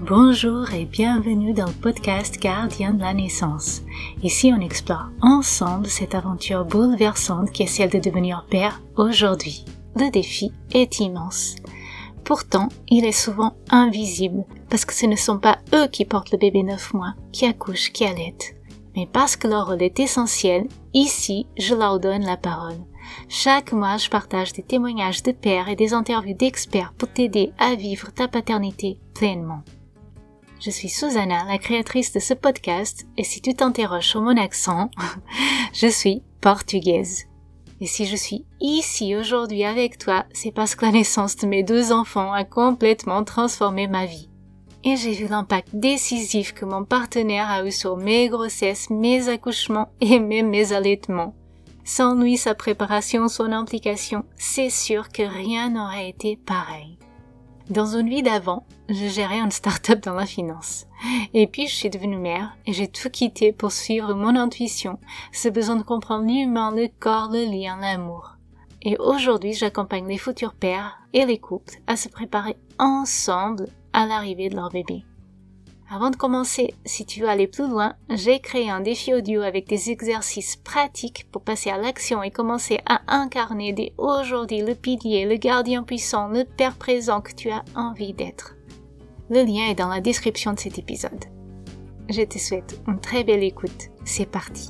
Bonjour et bienvenue dans le podcast Gardien de la naissance. Ici, on explore ensemble cette aventure bouleversante qui est celle de devenir père aujourd'hui. Le défi est immense. Pourtant, il est souvent invisible parce que ce ne sont pas eux qui portent le bébé 9 mois, qui accouchent, qui allaitent. Mais parce que leur rôle est essentiel, ici, je leur donne la parole. Chaque mois, je partage des témoignages de pères et des interviews d'experts pour t'aider à vivre ta paternité pleinement. Je suis Susanna, la créatrice de ce podcast, et si tu t'interroges sur mon accent, je suis portugaise. Et si je suis ici aujourd'hui avec toi, c'est parce que la naissance de mes 2 enfants a complètement transformé ma vie. Et j'ai vu l'impact décisif que mon partenaire a eu sur mes grossesses, mes accouchements et même mes allaitements. Sans lui, sa préparation, son implication, c'est sûr que rien n'aurait été pareil. Dans une vie d'avant, je gérais une start-up dans la finance. Et puis je suis devenue mère et j'ai tout quitté pour suivre mon intuition, ce besoin de comprendre l'humain, le corps, le lien, l'amour. Et aujourd'hui, j'accompagne les futurs pères et les couples à se préparer ensemble à l'arrivée de leur bébé. Avant de commencer, si tu veux aller plus loin, j'ai créé un défi audio avec des exercices pratiques pour passer à l'action et commencer à incarner dès aujourd'hui le pilier, le gardien puissant, le père présent que tu as envie d'être. Le lien est dans la description de cet épisode. Je te souhaite une très belle écoute. C'est parti.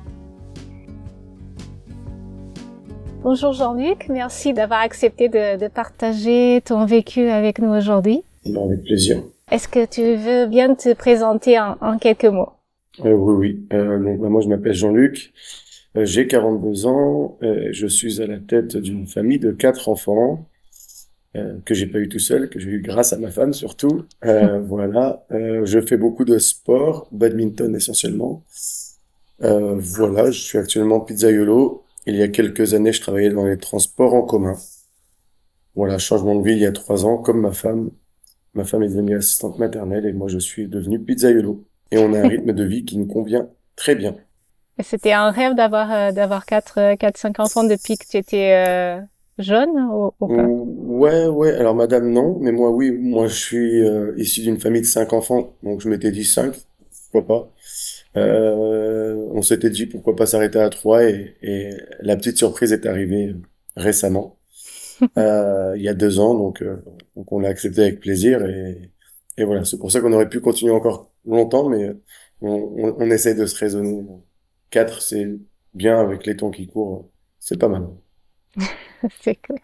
Bonjour Jean-Luc, merci d'avoir accepté de partager ton vécu avec nous aujourd'hui. Avec plaisir. Est-ce que tu veux bien te présenter en quelques mots? Oui. Moi, je m'appelle Jean-Luc. J'ai 42 ans. Je suis à la tête d'une famille de 4 enfants que j'ai pas eu tout seul, que j'ai eu grâce à ma femme surtout. Voilà. Je fais beaucoup de sport, badminton essentiellement. Voilà. Je suis actuellement pizzaiolo. Il y a quelques années, je travaillais dans les transports en commun. Voilà, changement de vie il y a 3 ans, comme ma femme. Ma femme est devenue assistante maternelle et moi je suis devenu pizzaiolo. Et on a un rythme de vie qui nous convient très bien. C'était un rêve d'avoir 4-5 enfants depuis que tu étais jeune ou pas? Ouais. Alors madame, non. Mais moi, oui. Moi, je suis issu d'une famille de 5 enfants. Donc je m'étais dit 5. Pourquoi pas. On s'était dit pourquoi pas s'arrêter à 3. Et la petite surprise est arrivée récemment. Il y a 2 ans, donc on l'a accepté avec plaisir et voilà, c'est pour ça qu'on aurait pu continuer encore longtemps, mais on essaye de se raisonner. 4, c'est bien avec les temps qui courent, c'est pas mal. C'est clair.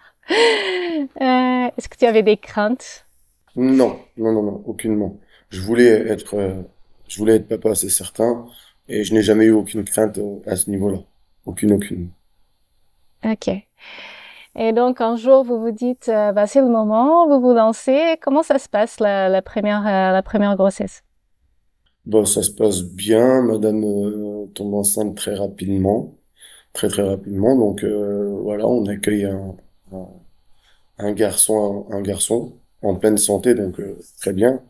Est-ce que tu avais des craintes? Non, aucunement. Je voulais être papa, c'est certain, et je n'ai jamais eu aucune crainte à ce niveau-là. Aucune. Ok. Et donc, un jour, vous vous dites, c'est le moment, vous vous lancez. Comment ça se passe, la première grossesse? Bon, ça se passe bien. Madame tombe enceinte très rapidement, très rapidement. Donc voilà, on accueille un, un garçon en pleine santé, donc très bien.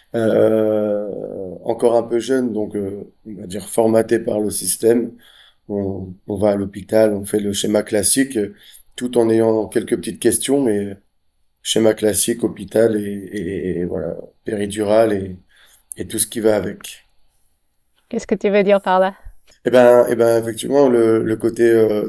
Encore un peu jeune, donc on va dire formaté par le système. On va à l'hôpital, on fait le schéma classique, tout en ayant quelques petites questions, mais schéma classique, hôpital et voilà, péridurale et tout ce qui va avec. Qu'est-ce que tu veux dire par là? Effectivement, le côté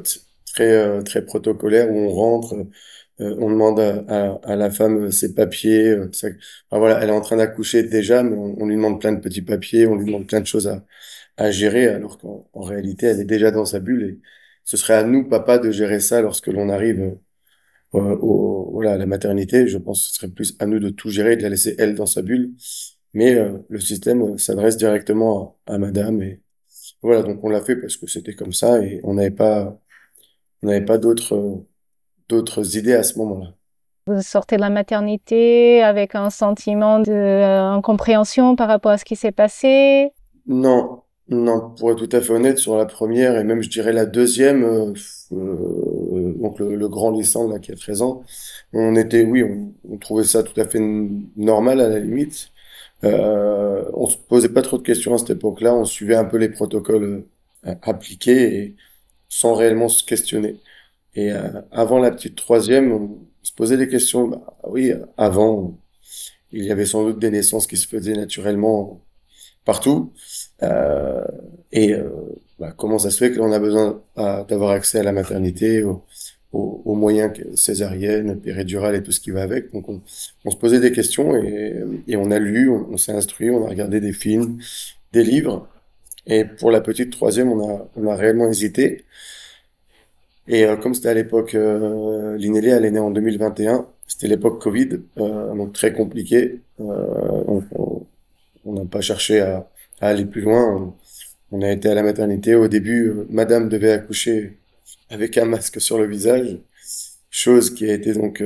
très protocolaire où on rentre, on demande à la femme ses papiers. Enfin, voilà, elle est en train d'accoucher déjà, mais on lui demande plein de petits papiers, on lui demande plein de choses à gérer, alors qu'en réalité, elle est déjà dans sa bulle et ce serait à nous, papa, de gérer ça lorsque l'on arrive voilà, à la maternité. Je pense que ce serait plus à nous de tout gérer et de la laisser elle dans sa bulle. Mais le système s'adresse directement à madame et voilà, donc on l'a fait parce que c'était comme ça et on n'avait pas d'autres idées à ce moment-là. Vous sortez de la maternité avec un sentiment de incompréhension par rapport à ce qui s'est passé? Non, pour être tout à fait honnête, sur la première et même je dirais la deuxième, donc le grand lycéen là qui a 13 ans, oui, on trouvait ça tout à fait normal à la limite. On se posait pas trop de questions à cette époque-là, on suivait un peu les protocoles appliqués et sans réellement se questionner. Et avant la petite troisième, on se posait des questions. Bah, oui, avant. il y avait sans doute des naissances qui se faisaient naturellement partout. Euh, et comment ça se fait que l'on a besoin d'avoir accès à la maternité, aux moyens césarienne, péridurale et tout ce qui va avec. Donc on se posait des questions et on a lu, on s'est instruit, on a regardé des films, des livres. Et pour la petite troisième, on a réellement hésité. Et comme c'était à l'époque, Linélé, elle est née en 2021, c'était l'époque Covid, donc très compliqué. On n'a pas cherché à aller plus loin. On a été à la maternité. Au début, Madame devait accoucher avec un masque sur le visage, chose qui a été donc,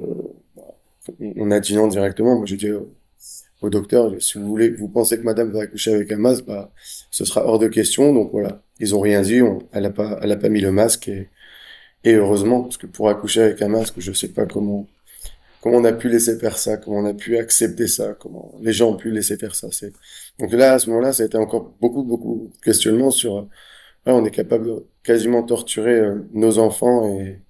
on a dit non directement. Moi, j'ai dit au docteur, si vous voulez, vous pensez que Madame va accoucher avec un masque, bah, ce sera hors de question. Donc voilà, ils ont rien dit. Elle a pas mis le masque et heureusement, parce que pour accoucher avec un masque, je sais pas comment on a pu laisser faire ça, comment on a pu accepter ça, comment les gens ont pu laisser faire ça. Donc là, à ce moment-là, ça a été encore beaucoup de questionnements sur, on est capable de quasiment torturer nos enfants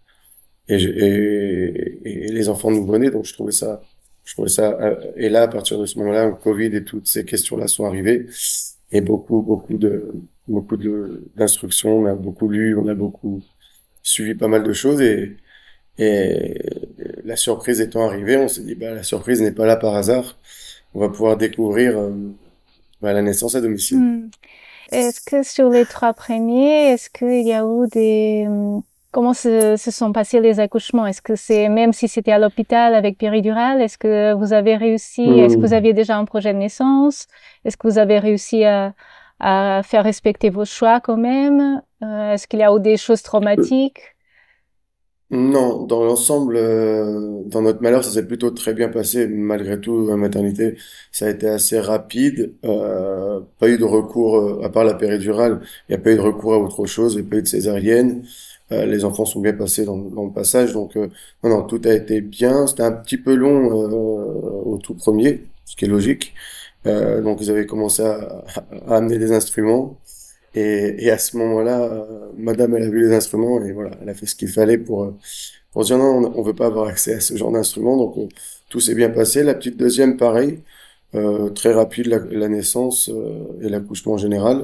et les enfants nouveau-nés. Donc je trouvais ça, et là, à partir de ce moment-là, le Covid et toutes ces questions-là sont arrivées et beaucoup d'instructions. On a beaucoup lu, on a beaucoup suivi pas mal de choses et la surprise étant arrivée, on s'est dit, bah, la surprise n'est pas là par hasard. On va pouvoir découvrir la naissance à domicile. Est-ce que sur les 3 premiers, est-ce qu'il y a eu comment se sont passés les accouchements? Est-ce que même si c'était à l'hôpital avec péridurale, est-ce que vous avez réussi, est-ce que vous aviez déjà un projet de naissance? Est-ce que vous avez réussi à faire respecter vos choix quand même? Est-ce qu'il y a eu des choses traumatiques? Non, dans l'ensemble, dans notre malheur, ça s'est plutôt très bien passé. Malgré tout, la maternité, ça a été assez rapide. Pas eu de recours, à part la péridurale, il n'y a pas eu de recours à autre chose, il n'y a pas eu de césarienne. Les enfants sont bien passés dans le passage, donc non, tout a été bien. C'était un petit peu long au tout premier, ce qui est logique. Donc ils avaient commencé à amener des instruments. Et à ce moment-là, Madame, elle a vu les instruments et voilà, elle a fait ce qu'il fallait pour dire non, on veut pas avoir accès à ce genre d'instruments. Donc tout s'est bien passé. La petite deuxième, pareil, très rapide la naissance et l'accouchement en général.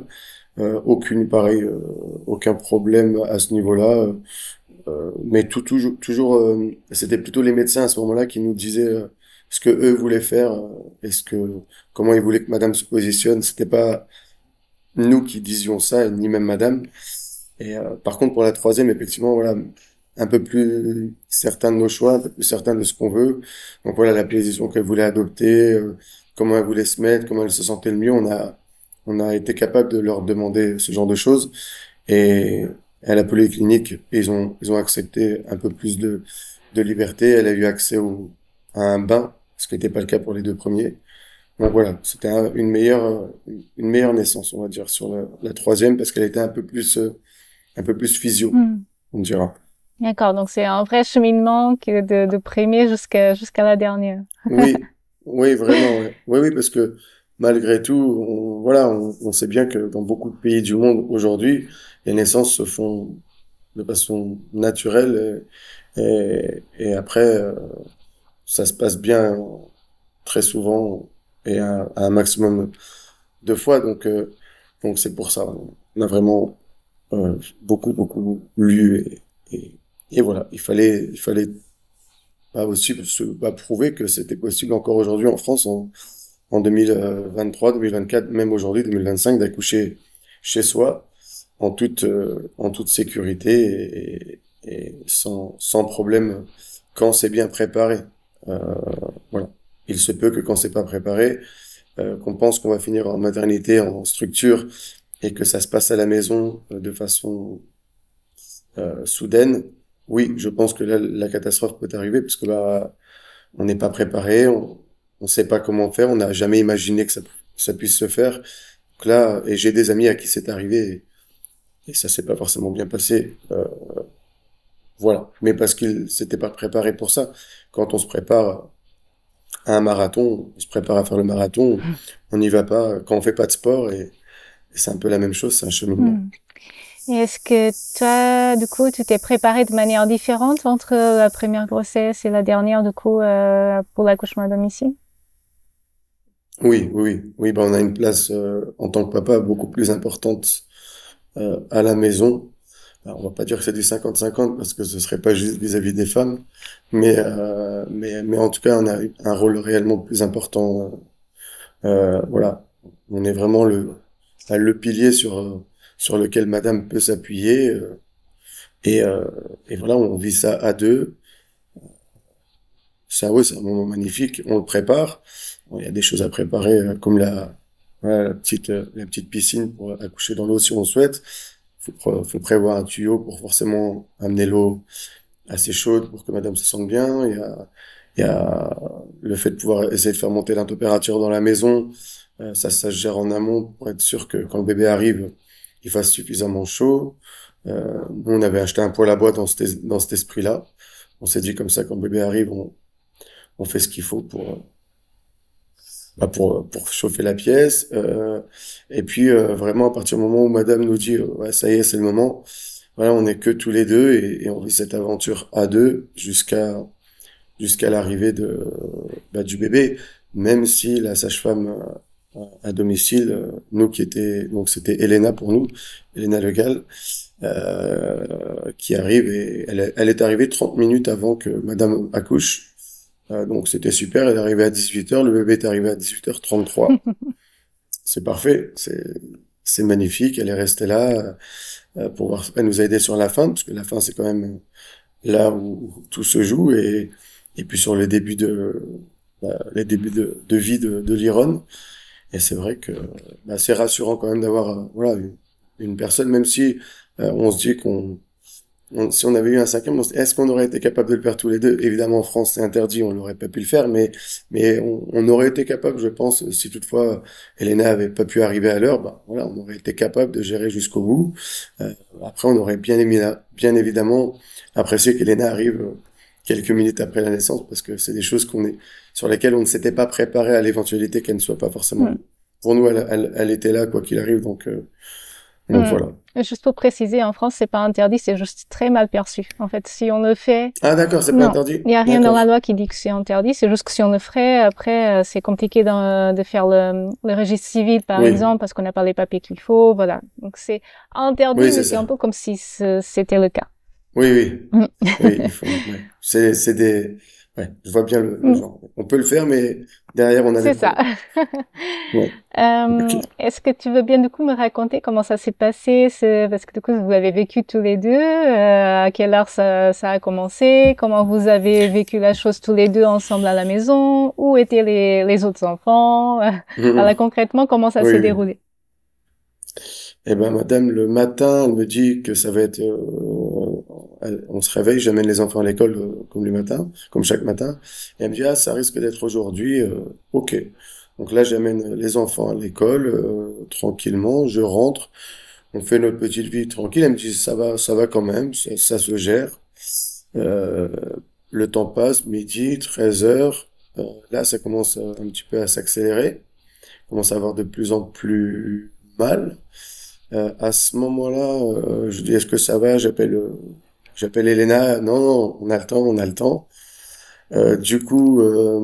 Aucun problème à ce niveau-là. Mais toujours, c'était plutôt les médecins à ce moment-là qui nous disaient ce que eux voulaient faire, comment ils voulaient que Madame se positionne. C'était pas nous qui disions ça, ni même Madame. Et par contre, pour la troisième, effectivement, voilà, un peu plus certain de nos choix, un peu plus certain de ce qu'on veut. Donc voilà, la position qu'elle voulait adopter, comment elle voulait se mettre, comment elle se sentait le mieux. On a été capable de leur demander ce genre de choses. Et à la polyclinique, ils ont accepté un peu plus de liberté. Elle a eu accès à un bain, ce qui n'était pas le cas pour les 2 premiers. Donc voilà, c'était une meilleure naissance, on va dire, sur la troisième, parce qu'elle était un peu plus physio, on dira. D'accord, donc c'est un vrai cheminement de premier jusqu'à la dernière. Oui, vraiment, ouais. Oui, parce que malgré tout, on sait bien que dans beaucoup de pays du monde aujourd'hui, les naissances se font de façon naturelle et après, ça se passe bien très souvent et à un maximum de fois. Donc c'est pour ça. On a vraiment beaucoup et voilà. Il fallait pas aussi prouver que c'était possible encore aujourd'hui en France en 2023, 2024, même aujourd'hui 2025 d'accoucher chez soi en toute sécurité et sans problème quand c'est bien préparé. Euh, voilà. Il se peut que quand c'est pas préparé, qu'on pense qu'on va finir en maternité, en structure, et que ça se passe à la maison de façon soudaine, oui, je pense que là, la catastrophe peut arriver, parce que là, on n'est pas préparé, on sait pas comment faire, on n'a jamais imaginé que ça puisse se faire. Donc là, et j'ai des amis à qui c'est arrivé, et ça s'est pas forcément bien passé. Voilà. Mais parce qu'ils s'étaient pas préparés pour ça. Quand on se prépare à un marathon, on se prépare à faire le marathon, on n'y va pas quand on fait pas de sport et c'est un peu la même chose, c'est un cheminement. Et est-ce que toi, du coup, tu t'es préparé de manière différente entre la première grossesse et la dernière, du coup, pour l'accouchement à domicile? Oui, oui, oui. Oui, bah, on a une place en tant que papa beaucoup plus importante à la maison. Alors, on va pas dire que c'est du 50-50 parce que ce serait pas juste vis-à-vis des femmes, mais en tout cas, on a un rôle réellement plus important. Voilà, on est vraiment le pilier sur lequel Madame peut s'appuyer et, euh, et voilà, on vit ça à deux. Ça, oui, c'est un moment magnifique. On le prépare. Bon, il y a des choses à préparer, comme voilà, la petite piscine pour accoucher dans l'eau si on le souhaite. Faut prévoir un tuyau pour forcément amener l'eau assez chaude pour que madame se sente bien. Il y a le fait de pouvoir essayer de faire monter la température dans la maison. Ça se gère en amont pour être sûr que quand le bébé arrive, il fasse suffisamment chaud. Nous, on avait acheté un poêle à bois dans cet esprit-là. On s'est dit comme ça, quand le bébé arrive, on fait ce qu'il faut pour chauffer la pièce. Et puis, vraiment, à partir du moment où madame nous dit, ouais, ça y est, c'est le moment, voilà, on n'est que tous les deux et on vit cette aventure à deux jusqu'à l'arrivée du bébé, même si la sage-femme à domicile, nous qui était donc c'était Elena pour nous, Elena Le Gall, qui arrive et elle est arrivée 30 minutes avant que Madame accouche. Donc c'était super, elle est arrivée à 18h, le bébé est arrivé à 18h33. C'est parfait, c'est magnifique, elle est restée là elle nous a aidé sur la fin, parce que la fin c'est quand même là où tout se joue et puis sur les débuts de vie de Liron. Et c'est vrai que c'est rassurant quand même d'avoir voilà une personne, même si on se dit si on avait eu un cinquième, est-ce qu'on aurait été capable de le faire tous les deux? Évidemment, en France, c'est interdit, on n'aurait pas pu le faire, mais on aurait été capable, je pense, si toutefois Elena avait pas pu arriver à l'heure, bah voilà, on aurait été capable de gérer jusqu'au bout. Euh, Après, on aurait bien évidemment apprécié qu'Elena arrive quelques minutes après la naissance, parce que c'est des choses sur lesquelles on ne s'était pas préparé à l'éventualité qu'elle ne soit pas forcément. Mm. Pour nous, elle était là quoi qu'il arrive, donc Mm. voilà. Juste pour préciser, en France, c'est pas interdit, c'est juste très mal perçu. En fait, si on le fait, Ah d'accord, c'est pas non, interdit? il n'y a rien dans la D'accord. loi qui dit que c'est interdit. C'est juste que si on le ferait, après, c'est compliqué de faire le registre civil, par Oui, exemple, parce qu'on n'a pas les papiers qu'il faut. Voilà. Donc c'est interdit, oui, mais c'est c'est un ça. peu comme si c'était le cas. Oui, oui, Mm. oui, il faut. Ouais. Ouais, je vois bien le Mm. genre. On peut le faire, mais derrière on a des C'est ça. problèmes. Ouais. Ok. Est-ce que tu veux bien du coup me raconter comment ça s'est passé, parce que du coup vous avez vécu tous les deux, à quelle heure ça a commencé, comment vous avez vécu la chose tous les deux ensemble à la maison, où étaient les autres enfants, voilà Mhm. concrètement comment ça Oui, s'est oui. déroulé. Eh ben, madame, le matin, elle me dit que ça va être. On se réveille, j'amène les enfants à l'école comme le matin, comme chaque matin. Et elle me dit, ah, ça risque d'être aujourd'hui. Ok. Donc là, j'amène les enfants à l'école tranquillement. Je rentre. On fait notre petite vie tranquille. Elle me dit, ça va quand même, ça se gère. Euh, le temps passe, midi, 13 heures. Là, ça commence un petit peu à s'accélérer. On commence à avoir de plus en plus mal. À ce moment-là, je dis, est-ce que ça va? J'appelle Elena. Non, non, on a le temps, on a le temps. Du coup,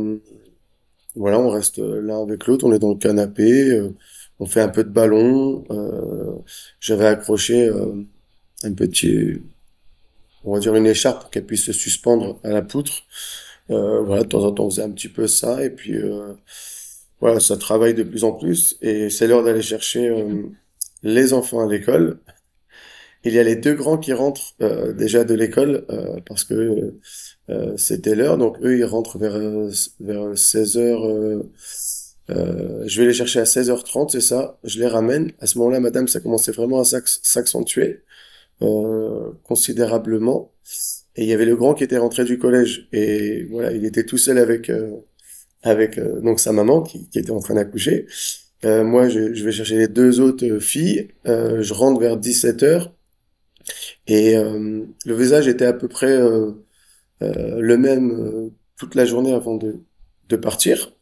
voilà, on reste l'un avec l'autre, on est dans le canapé, on fait un peu de ballon. J'avais accroché un petit, on va dire une écharpe pour qu'elle puisse se suspendre à la poutre. Voilà, de temps en temps, on faisait un petit peu ça, et puis voilà, ça travaille de plus en plus, et c'est l'heure d'aller chercher les enfants à l'école. Il y a les deux grands qui rentrent déjà de l'école parce que c'était l'heure, donc eux ils rentrent vers 16h. Je vais les chercher à 16h30, c'est ça. Je les ramène. À ce moment-là, madame, ça commençait vraiment à s'accentuer considérablement. Et il y avait le grand qui était rentré du collège. Et voilà, il était tout seul avec donc sa maman qui était en train d'accoucher. Moi, je vais chercher les deux autres filles. Je rentre vers 17h. Et le visage était à peu près le même toute la journée avant de partir.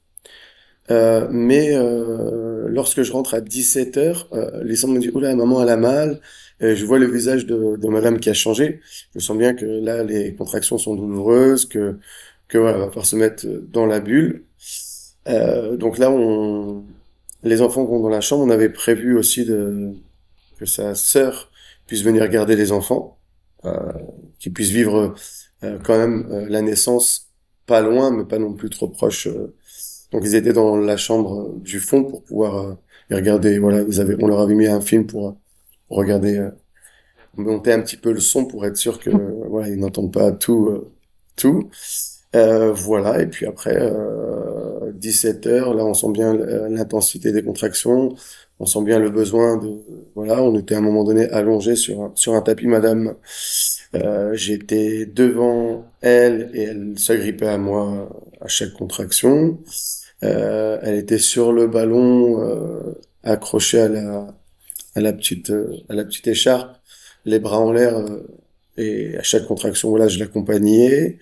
Mais lorsque je rentre à 17h, les gens me disent, oula, maman, elle a mal. Je vois le visage de madame qui a changé. Je sens bien que là, les contractions sont douloureuses, que voilà, va falloir se mettre dans la bulle. Donc là, les enfants vont dans la chambre. On avait prévu aussi que sa sœur puisse venir garder les enfants, euh, qu'ils puissent vivre quand même la naissance pas loin, mais pas non plus trop proche. Donc ils étaient dans la chambre du fond pour pouvoir les regarder. Voilà, on leur avait mis un film pour regarder, monter un petit peu le son pour être sûr que voilà, ils n'entendent pas tout. Voilà, et puis après, 17 heures, là, on sent bien l'intensité des contractions, on sent bien le besoin voilà, on était à un moment donné allongé sur un tapis, madame. J'étais devant elle et elle s'agrippait à moi à chaque contraction. Elle était sur le ballon, accrochée à la petite écharpe, les bras en l'air, et à chaque contraction, voilà, je l'accompagnais.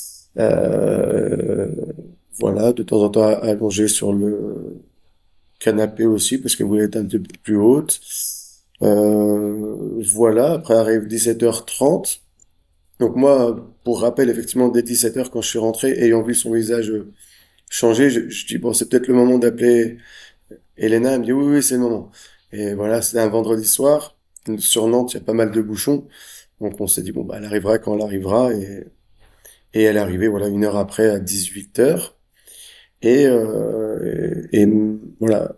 Euh, voilà, de temps en temps allongée sur le canapé aussi parce qu'elle voulait être un petit peu plus haute. Voilà, après arrive 17h30. Donc moi, pour rappel, effectivement, dès 17h, quand je suis rentré, ayant vu son visage changer, je dis, bon, c'est peut-être le moment d'appeler Elena. Elle me dit, oui, oui, c'est le moment. Et voilà, c'était un vendredi soir. Sur Nantes, il y a pas mal de bouchons. Donc on s'est dit, bon, bah, elle arrivera quand elle arrivera. Et elle est arrivée, voilà, une heure après, à 18h. Et voilà,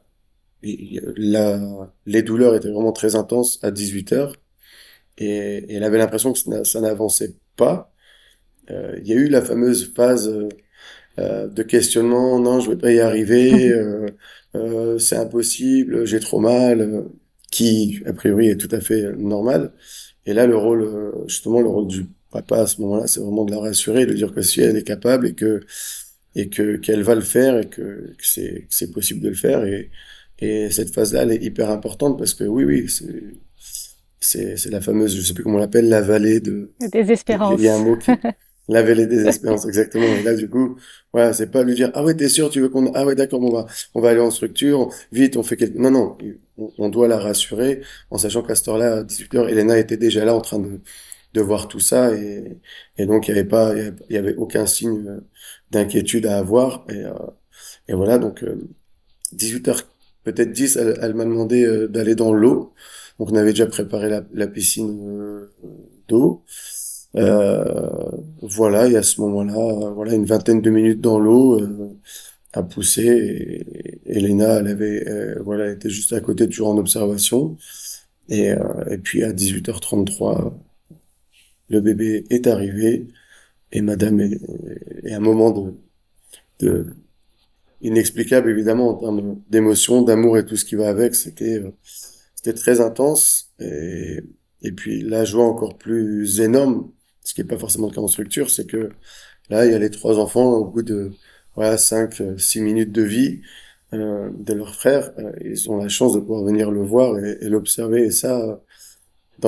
les douleurs étaient vraiment très intenses à 18h. Et elle avait l'impression que ça n'avançait pas. Il y a eu la fameuse phase de questionnement, non, je vais pas y arriver, c'est impossible, j'ai trop mal, qui, a priori, est tout à fait normal. Et là, justement, le rôle du papa à ce moment-là, c'est vraiment de la rassurer, de dire que si elle est capable qu'elle va le faire et que c'est possible de le faire. Et cette phase-là, elle est hyper importante parce que oui, oui, c'est la fameuse, je sais plus comment on l'appelle, la vallée il y a un Désespérance. mot la vallée des espérances, exactement. Et là, du coup, voilà, c'est pas lui dire, ah ouais, t'es sûr, tu veux ah ouais, d'accord, on va aller en structure, vite, on fait quelque, non, non, on doit la rassurer en sachant qu'à cette heure-là, à 18h, Elena était déjà là en train de voir tout ça et donc il y avait aucun signe d'inquiétude à avoir et voilà, donc 18h, peut-être 10, elle m'a demandé d'aller dans l'eau. Donc on avait déjà préparé la piscine d'eau. Euh, voilà, et à ce moment-là, voilà, une vingtaine de minutes dans l'eau à pousser. Et Elena, voilà, elle était juste à côté, toujours en observation. Et puis à 18h33, le bébé est arrivé et Madame est un moment de inexplicable évidemment en termes d'émotion, d'amour et tout ce qui va avec. C'était très intense et puis la joie encore plus énorme, ce qui est pas forcément le cas en structure, c'est que là il y a les trois enfants au bout de voilà 5, 6 minutes de vie de leur frère, ils ont la chance de pouvoir venir le voir et l'observer et ça dans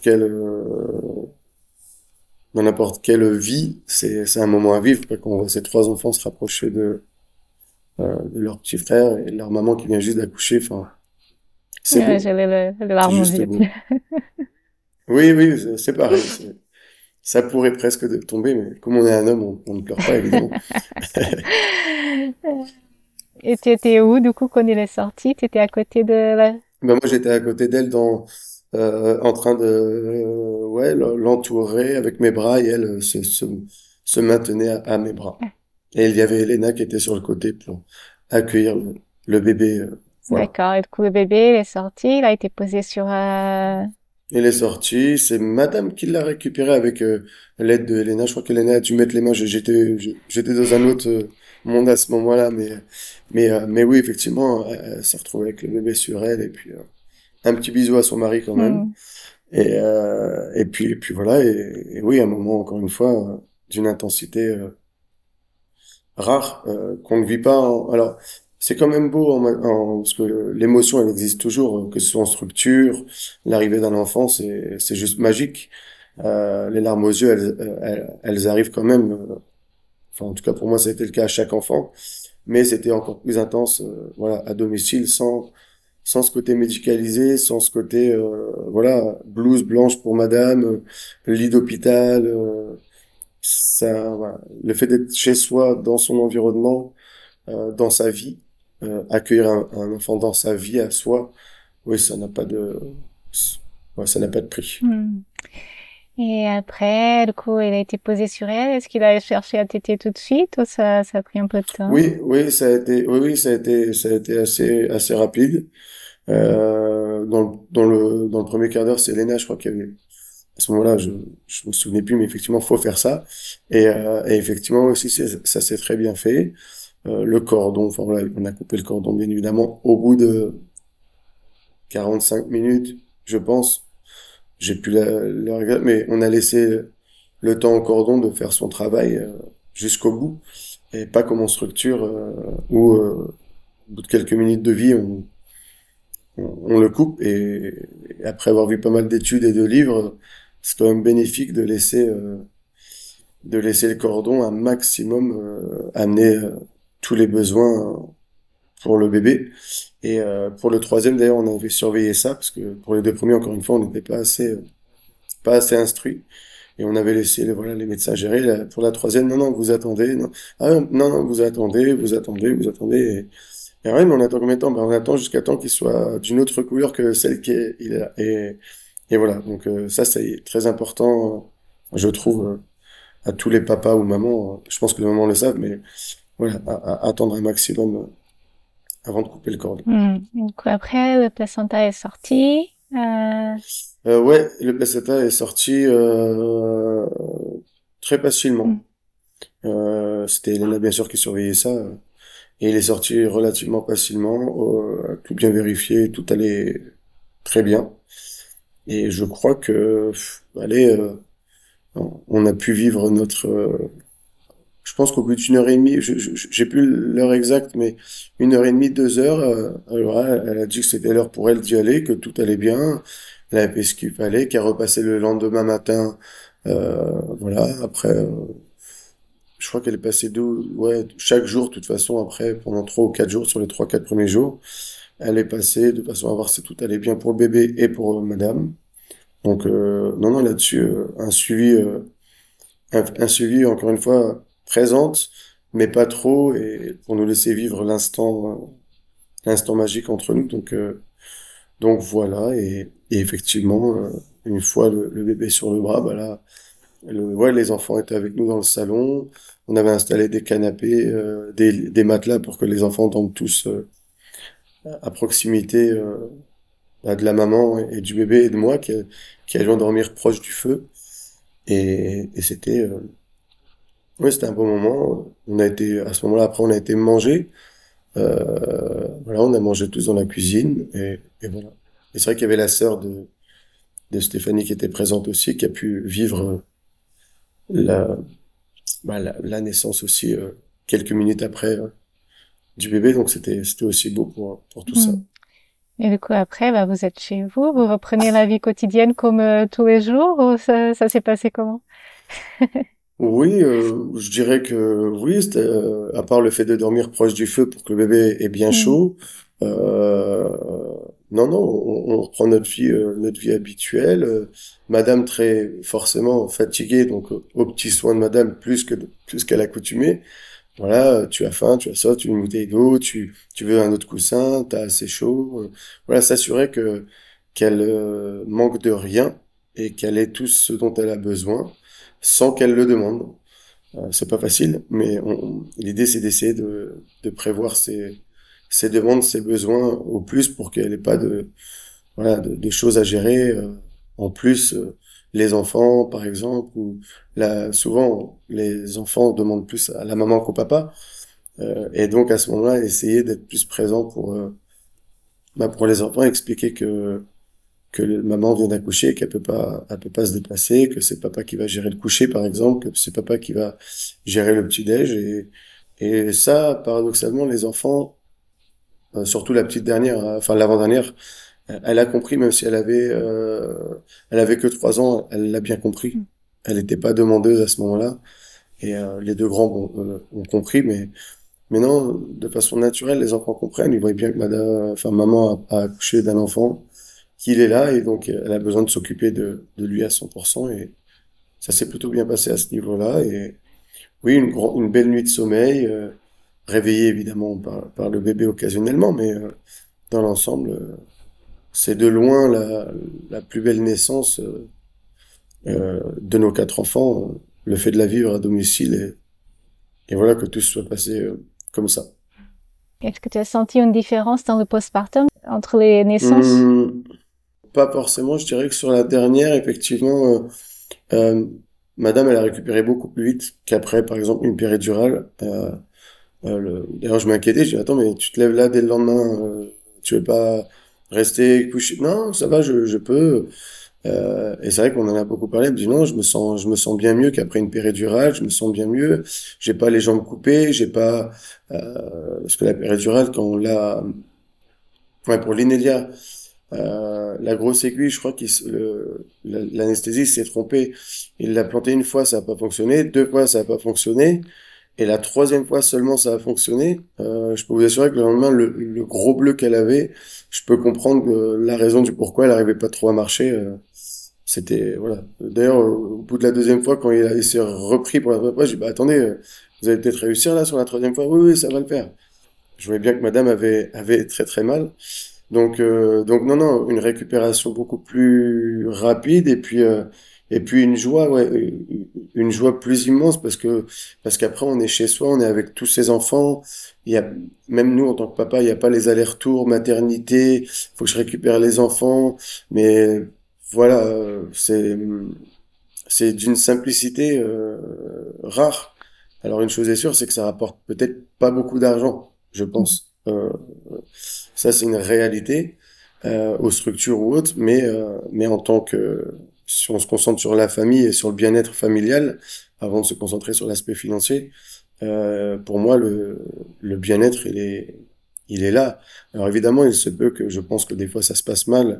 dans n'importe quelle vie, c'est un moment à vivre quand on voit ces trois enfants se rapprocher de leur petit frère et de leur maman qui vient juste d'accoucher. Enfin, c'est Ouais, beau, j'avais le c'est larmes aux juste yeux. beau. Oui, oui, c'est pareil. Ça pourrait presque tomber, mais comme on est un homme, on ne pleure pas, évidemment. Et tu étais où, du coup, quand il est sorti? Tu étais à côté de la... Ben, moi, j'étais à côté d'elle en train de, ouais, l'entourer avec mes bras et elle se maintenait à mes bras. Et il y avait Elena qui était sur le côté pour accueillir le bébé, voilà. D'accord. Et du coup, le bébé, il est sorti, il a été posé sur Elle est sortie, c'est madame qui l'a récupéré avec l'aide de Elena. Je crois qu'Elena a dû mettre les mains. J'étais dans un autre monde à ce moment-là, mais oui, effectivement, elle s'est retrouvée avec le bébé sur elle et puis un petit bisou à son mari quand même. Hmm. Et puis voilà. Et oui, un moment encore une fois d'une intensité rare qu'on ne vit pas. Alors, c'est quand même beau parce que l'émotion, elle existe toujours, que ce soit en structure, l'arrivée d'un enfant, c'est juste magique. Les larmes aux yeux, elles arrivent quand même. Enfin, en tout cas, pour moi, ça a été le cas à chaque enfant. Mais c'était encore plus intense, voilà, à domicile, sans ce côté médicalisé, sans ce côté, voilà, blouse blanche pour madame, lit d'hôpital, ça, voilà. Le fait d'être chez soi, dans son environnement, dans sa vie, accueillir un enfant dans sa vie à soi, oui, ouais, ça n'a pas de prix. Hmm. Et après, du coup, il a été posé sur elle. Est-ce qu'il a cherché à téter tout de suite ou ça a pris un peu de temps? Ça a été assez rapide. Dans le premier quart d'heure, c'est Léna, je crois qu'il y avait, à ce moment-là, je me souvenais plus, mais effectivement, faut faire ça. Et effectivement, aussi, ça s'est très bien fait. Le cordon, enfin voilà, on a coupé le cordon, bien évidemment, au bout de 45 minutes, je pense. J'ai plus la regarder, mais on a laissé le temps au cordon de faire son travail jusqu'au bout, et pas comme en structure où, au bout de quelques minutes de vie, on le coupe. Et après avoir vu pas mal d'études et de livres, c'est quand même bénéfique de laisser le cordon un maximum amener tous les besoins pour le bébé. Et pour le troisième, d'ailleurs, on avait surveillé ça, parce que pour les deux premiers, encore une fois, on n'était pas assez instruits. Et on avait laissé voilà, les médecins gérer. Pour la troisième, non, non, vous attendez. Non, ah, non, non, vous attendez, vous attendez, vous attendez. Et ouais, mais on attend combien de temps? Ben, on attend jusqu'à temps qu'il soit d'une autre couleur que celle il est là. Et voilà, donc ça, c'est très important, je trouve, à tous les papas ou mamans. Je pense que les mamans le savent, mais voilà, à attendre un maximum avant de couper le cordon. Hmm. Du coup, après, le placenta est sorti. Ouais, le placenta est sorti très Hmm. facilement. C'était Elena, bien sûr, qui surveillait ça. Et il est sorti relativement facilement, tout bien vérifié, tout allait très bien. Et je crois que, allez, on a pu vivre je pense qu'au bout d'une heure et demie, j'ai plus l'heure exacte, mais une heure et demie, 2 heures, alors, elle a dit que c'était l'heure pour elle d'y aller, que tout allait bien, elle avait fait ce qu'il fallait, qu'elle repassait le lendemain matin, voilà, après, je crois qu'elle est passée ouais, chaque jour, de toute façon, après, pendant 3 ou 4 jours, sur les 3, 4 premiers jours, elle est passée de façon à voir si tout allait bien pour le bébé et pour madame. Donc, non, non, là-dessus, un suivi, encore une fois, présente, mais pas trop, et pour nous laisser vivre l'instant magique entre nous. Donc voilà, et effectivement, une fois le bébé sur le bras, bah là, ouais, les enfants étaient avec nous dans le salon. On avait installé des canapés, des matelas pour que les enfants dorment tous à proximité bah, de la maman et du bébé et de moi qui allions dormir proche du feu. Et c'était ouais, c'était un bon moment. On a été à ce moment-là. Après, on a été manger. Voilà, on a mangé tous dans la cuisine et voilà. Et c'est vrai qu'il y avait la sœur de Stéphanie qui était présente aussi, qui a pu vivre la, la naissance aussi quelques minutes après du bébé. Donc c'était aussi beau pour tout ça. Hmm. Et du coup, après, bah, vous êtes chez vous, vous reprenez la vie quotidienne comme tous les jours, ou ça s'est passé comment? Oui, je dirais que oui, à part le fait de dormir proche du feu pour que le bébé est bien Hmm. chaud, euh, non, non, on reprend notre vie habituelle. Madame très forcément fatiguée, donc aux petits soins de Madame plus qu'à l'accoutumée. Voilà, tu as faim, tu as ça, tu veux une bouteille d'eau, tu veux un autre coussin, t'as assez chaud. Voilà, s'assurer qu'elle manque de rien et qu'elle ait tout ce dont elle a besoin sans qu'elle le demande. C'est pas facile, mais l'idée c'est d'essayer de prévoir ses demandes, ses besoins au plus pour qu'elle ait pas voilà, de choses à gérer. En plus, les enfants, par exemple, ou souvent les enfants demandent plus à la maman qu'au papa. Et donc à ce moment-là, essayer d'être plus présent bah, pour les enfants, expliquer que maman vient d'accoucher et qu'elle peut pas se déplacer, que c'est papa qui va gérer le coucher, par exemple, que c'est papa qui va gérer le petit-déj. Et ça, paradoxalement, les enfants, surtout la petite dernière, enfin l'avant-dernière, elle a compris, même si elle avait que 3 ans, elle l'a bien compris. Elle n'était pas demandeuse à ce moment-là. Et les deux grands ont compris, mais non, de façon naturelle, les enfants comprennent. Ils voient bien que enfin, maman a accouché d'un enfant, qu'il est là, et donc elle a besoin de s'occuper de lui à 100%. Et ça s'est plutôt bien passé à ce niveau-là. Et oui, une belle nuit de sommeil. réveillé évidemment par le bébé occasionnellement, mais dans l'ensemble, c'est de loin la plus belle naissance de nos quatre enfants, le fait de la vivre à domicile et voilà que tout soit passé comme ça. Est-ce que tu as senti une différence dans le postpartum entre les naissances? Hum, Pas forcément, je dirais que sur la dernière, effectivement, euh, madame, elle a récupéré beaucoup plus vite qu'après, par exemple, une péridurale. D'ailleurs, je m'inquiétais, je dis, attends, mais tu te lèves là dès le lendemain, tu veux pas rester couché? Non, ça va, je peux. Et c'est vrai qu'on en a beaucoup parlé. Elle me dit non, je me sens bien mieux qu'après une péridurale. Je me sens bien mieux. J'ai pas les jambes coupées. J'ai pas parce que la péridurale, quand on l'a, ouais, pour l'inélia, la grosse aiguille, je crois l'anesthésie s'est trompé. Il l'a planté une fois, ça a pas fonctionné. Deux fois, ça a pas fonctionné. Et la troisième fois seulement, ça a fonctionné. Je peux vous assurer que le lendemain, le gros bleu qu'elle avait, je peux comprendre la raison du pourquoi elle n'arrivait pas trop à marcher. C'était voilà. D'ailleurs, au bout de la deuxième fois, quand il s'est repris pour la troisième fois, j'ai dit bah attendez, vous allez peut-être réussir là sur la troisième fois. Oui, oui, ça va le faire. Je voyais bien que Madame avait très très mal. Donc non non, une récupération beaucoup plus rapide et puis une joie ouais, une joie plus immense parce qu'après on est chez soi, on est avec tous ses enfants. Il y a même nous en tant que papa, il n'y a pas les allers-retours maternité. Faut que je récupère les enfants, mais voilà, c'est d'une simplicité rare. Alors une chose est sûre, c'est que ça rapporte peut-être pas beaucoup d'argent, je pense. Ça c'est une réalité aux structures ou autres, mais en tant que si on se concentre sur la famille et sur le bien-être familial, avant de se concentrer sur l'aspect financier, pour moi le bien-être il est là. Alors évidemment, il se peut que je pense que des fois ça se passe mal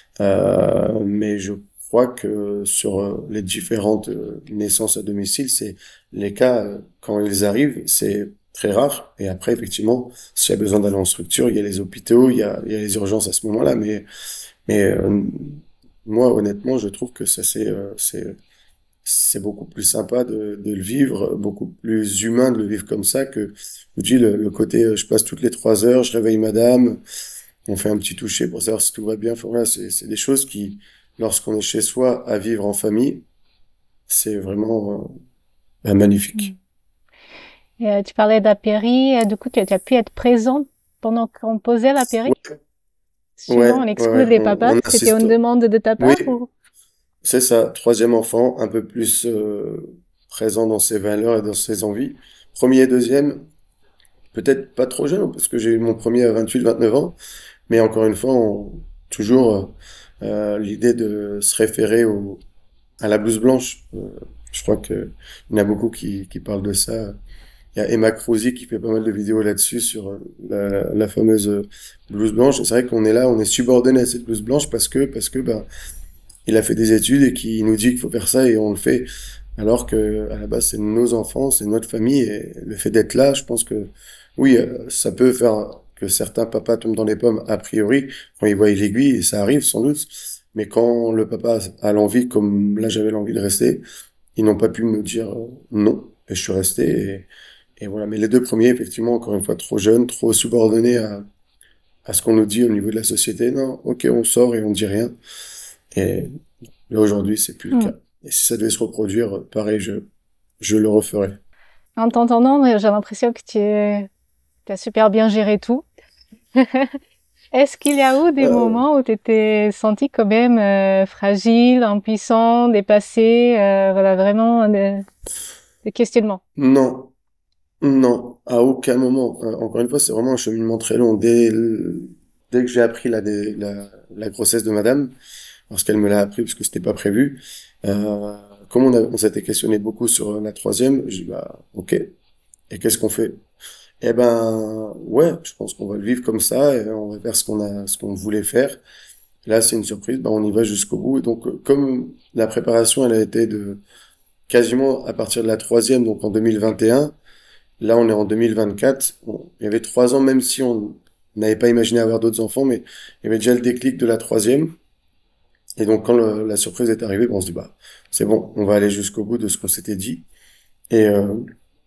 mais je crois que sur les différentes naissances à domicile, c'est les cas, quand ils arrivent, c'est très rare. Et après, effectivement, s'il y a besoin d'aller en structure, il y a les hôpitaux, il y a les urgences à ce moment-là. Mais moi, honnêtement, je trouve que ça, c'est beaucoup plus sympa de le vivre, beaucoup plus humain de le vivre comme ça que, je vous dis, le côté, je passe toutes les 3 heures, je réveille madame, on fait un petit toucher pour savoir si tout va bien. Enfin, voilà, c'est des choses qui, lorsqu'on est chez soi à vivre en famille, c'est vraiment Mm. magnifique. Et, tu parlais d'apéri, du coup, tu as pu être présente pendant qu'on posait l'apéri? Ouais, Souvent, on exclut les papas. on C'était assiste. une demande de ta Oui, part ou? c'est ça. Troisième enfant, un peu plus présent dans ses valeurs et dans ses envies. Premier et deuxième, peut-être pas trop jeune, parce que j'ai eu mon premier à 28, 29 ans, mais encore une fois, toujours l'idée de se référer à la blouse blanche. Je crois que il y en a beaucoup qui parlent de ça. Il y a Emma Crozy qui fait pas mal de vidéos là-dessus sur la fameuse blouse blanche. Et c'est vrai qu'on est là, on est subordonné à cette blouse blanche parce que ben il a fait des études et qui nous dit qu'il faut faire ça et on le fait. Alors que à la base c'est nos enfants, c'est notre famille et le fait d'être là, je pense que oui, ça peut faire que certains papas tombent dans les pommes a priori quand ils voient l'aiguille et ça arrive sans doute. Mais quand le papa a l'envie, comme là j'avais l'envie de rester, ils n'ont pas pu me dire non et je suis resté et voilà. Mais les deux premiers, effectivement, encore une fois, trop jeunes, trop subordonnés à ce qu'on nous dit au niveau de la société. Non, ok, on sort et on dit rien. Et là, aujourd'hui, c'est plus le Hmm. cas. Et si ça devait se reproduire, pareil, je le referais. En t'entendant, j'ai l'impression que tu as super bien géré tout. Est-ce qu'il y a eu des Euh, moments où tu t'es senti quand même fragile, impuissant, dépassé, voilà, vraiment des questionnements? non, non, à aucun moment. Encore une fois, c'est vraiment un cheminement très long. Dès que j'ai appris la grossesse de madame, parce qu'elle me l'a appris parce que c'était pas prévu, comme on s'était questionné beaucoup sur la troisième, j'ai dit, bah, ok. Et qu'est-ce qu'on fait? Eh ben, ouais, je pense qu'on va le vivre comme ça et on va faire ce qu'on voulait faire. Là, c'est une surprise, ben on y va jusqu'au bout. Et donc, comme la préparation, elle a été de quasiment à partir de la troisième, donc en 2021, là, on est en 2024. Bon, il y avait 3 ans, même si on n'avait pas imaginé avoir d'autres enfants, mais il y avait déjà le déclic de la troisième. Et donc, quand la surprise est arrivée, ben, on se dit, bah, c'est bon, on va aller jusqu'au bout de ce qu'on s'était dit. Et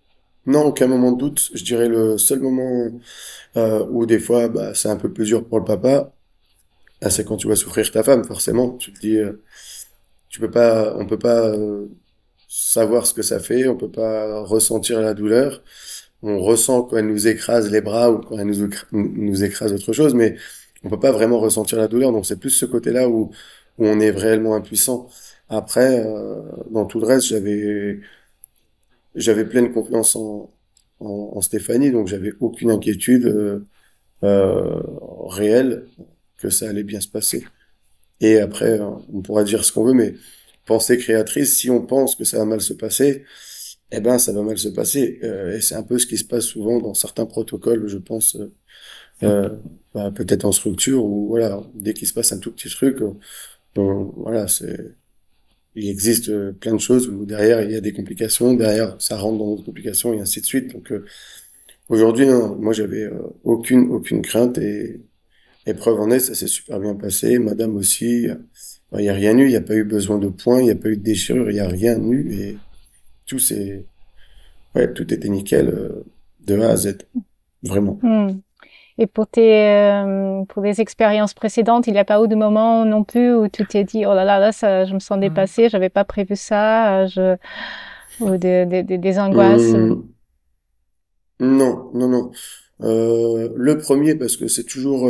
Non, aucun moment de doute. Je dirais le seul moment où des fois, bah, c'est un peu plus dur pour le papa, ah, c'est quand tu vois souffrir ta femme, forcément. Tu te dis, on peut pas savoir ce que ça fait, on peut pas ressentir la douleur. On ressent quand elle nous écrase les bras ou quand elle nous écrase autre chose, mais on peut pas vraiment ressentir la douleur. Donc c'est plus ce côté-là où on est réellement impuissant. Après, dans tout le reste, j'avais pleine confiance en Stéphanie, donc j'avais aucune inquiétude euh, réelle que ça allait bien se passer. Et après, on pourra dire ce qu'on veut, mais pensée créatrice, si on pense que ça va mal se passer, eh ben ça va mal se passer. Et c'est un peu ce qui se passe souvent dans certains protocoles, je pense, euh, bah, peut-être en structure, où voilà, dès qu'il se passe un tout petit truc, voilà, il existe plein de choses où derrière il y a des complications, derrière ça rentre dans d'autres complications et ainsi de suite. Donc aujourd'hui, non, moi j'avais aucune crainte et preuve en est, ça s'est super bien passé. Madame aussi, il n'y a rien eu, il n'y a pas eu besoin de points, il n'y a pas eu de déchirure, il n'y a rien eu et tout c'est, ouais, tout était nickel de A à Z, vraiment. Hmm. Et pour des expériences précédentes, il n'y a pas eu de moment non plus où tu t'es dit, oh là là, là, ça, je me sens dépassée, j'avais pas prévu ça, ou des angoisses. Hum, non, non, non. Le premier parce que c'est toujours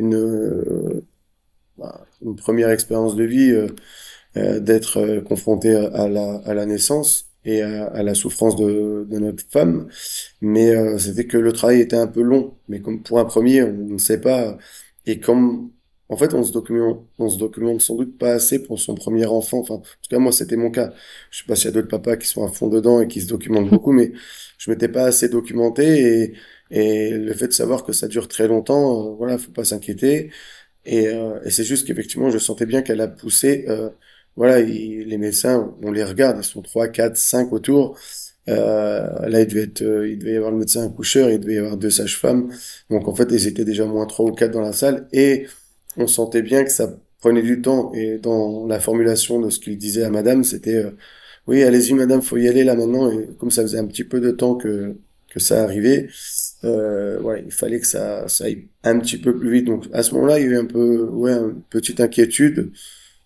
une première expérience de vie. D'être confronté à la naissance et à la souffrance de notre femme. Mais c'était que le travail était un peu long. Mais comme pour un premier, on ne sait pas. Et comme, en fait, on se documente sans doute pas assez pour son premier enfant. Enfin, en tout cas, moi, c'était mon cas. Je sais pas s'il y a d'autres papas qui sont à fond dedans et qui se documentent beaucoup, mais je m'étais pas assez documenté et le fait de savoir que ça dure très longtemps, voilà, faut pas s'inquiéter. Et c'est juste qu'effectivement, je sentais bien qu'elle a poussé. Voilà, les médecins, on les regarde, ils sont 3, 4, 5 autour. Là, il devait y avoir le médecin accoucheur, il devait y avoir deux sages-femmes. Donc en fait, ils étaient déjà moins 3 ou 4 dans la salle. Et on sentait bien que ça prenait du temps. Et dans la formulation de ce qu'il disait à madame, c'était oui, allez-y madame, faut y aller là maintenant. Et comme ça faisait un petit peu de temps que ça arrivait, ouais, il fallait que ça aille un petit peu plus vite. Donc à ce moment-là, il y a eu un peu, ouais, une petite inquiétude,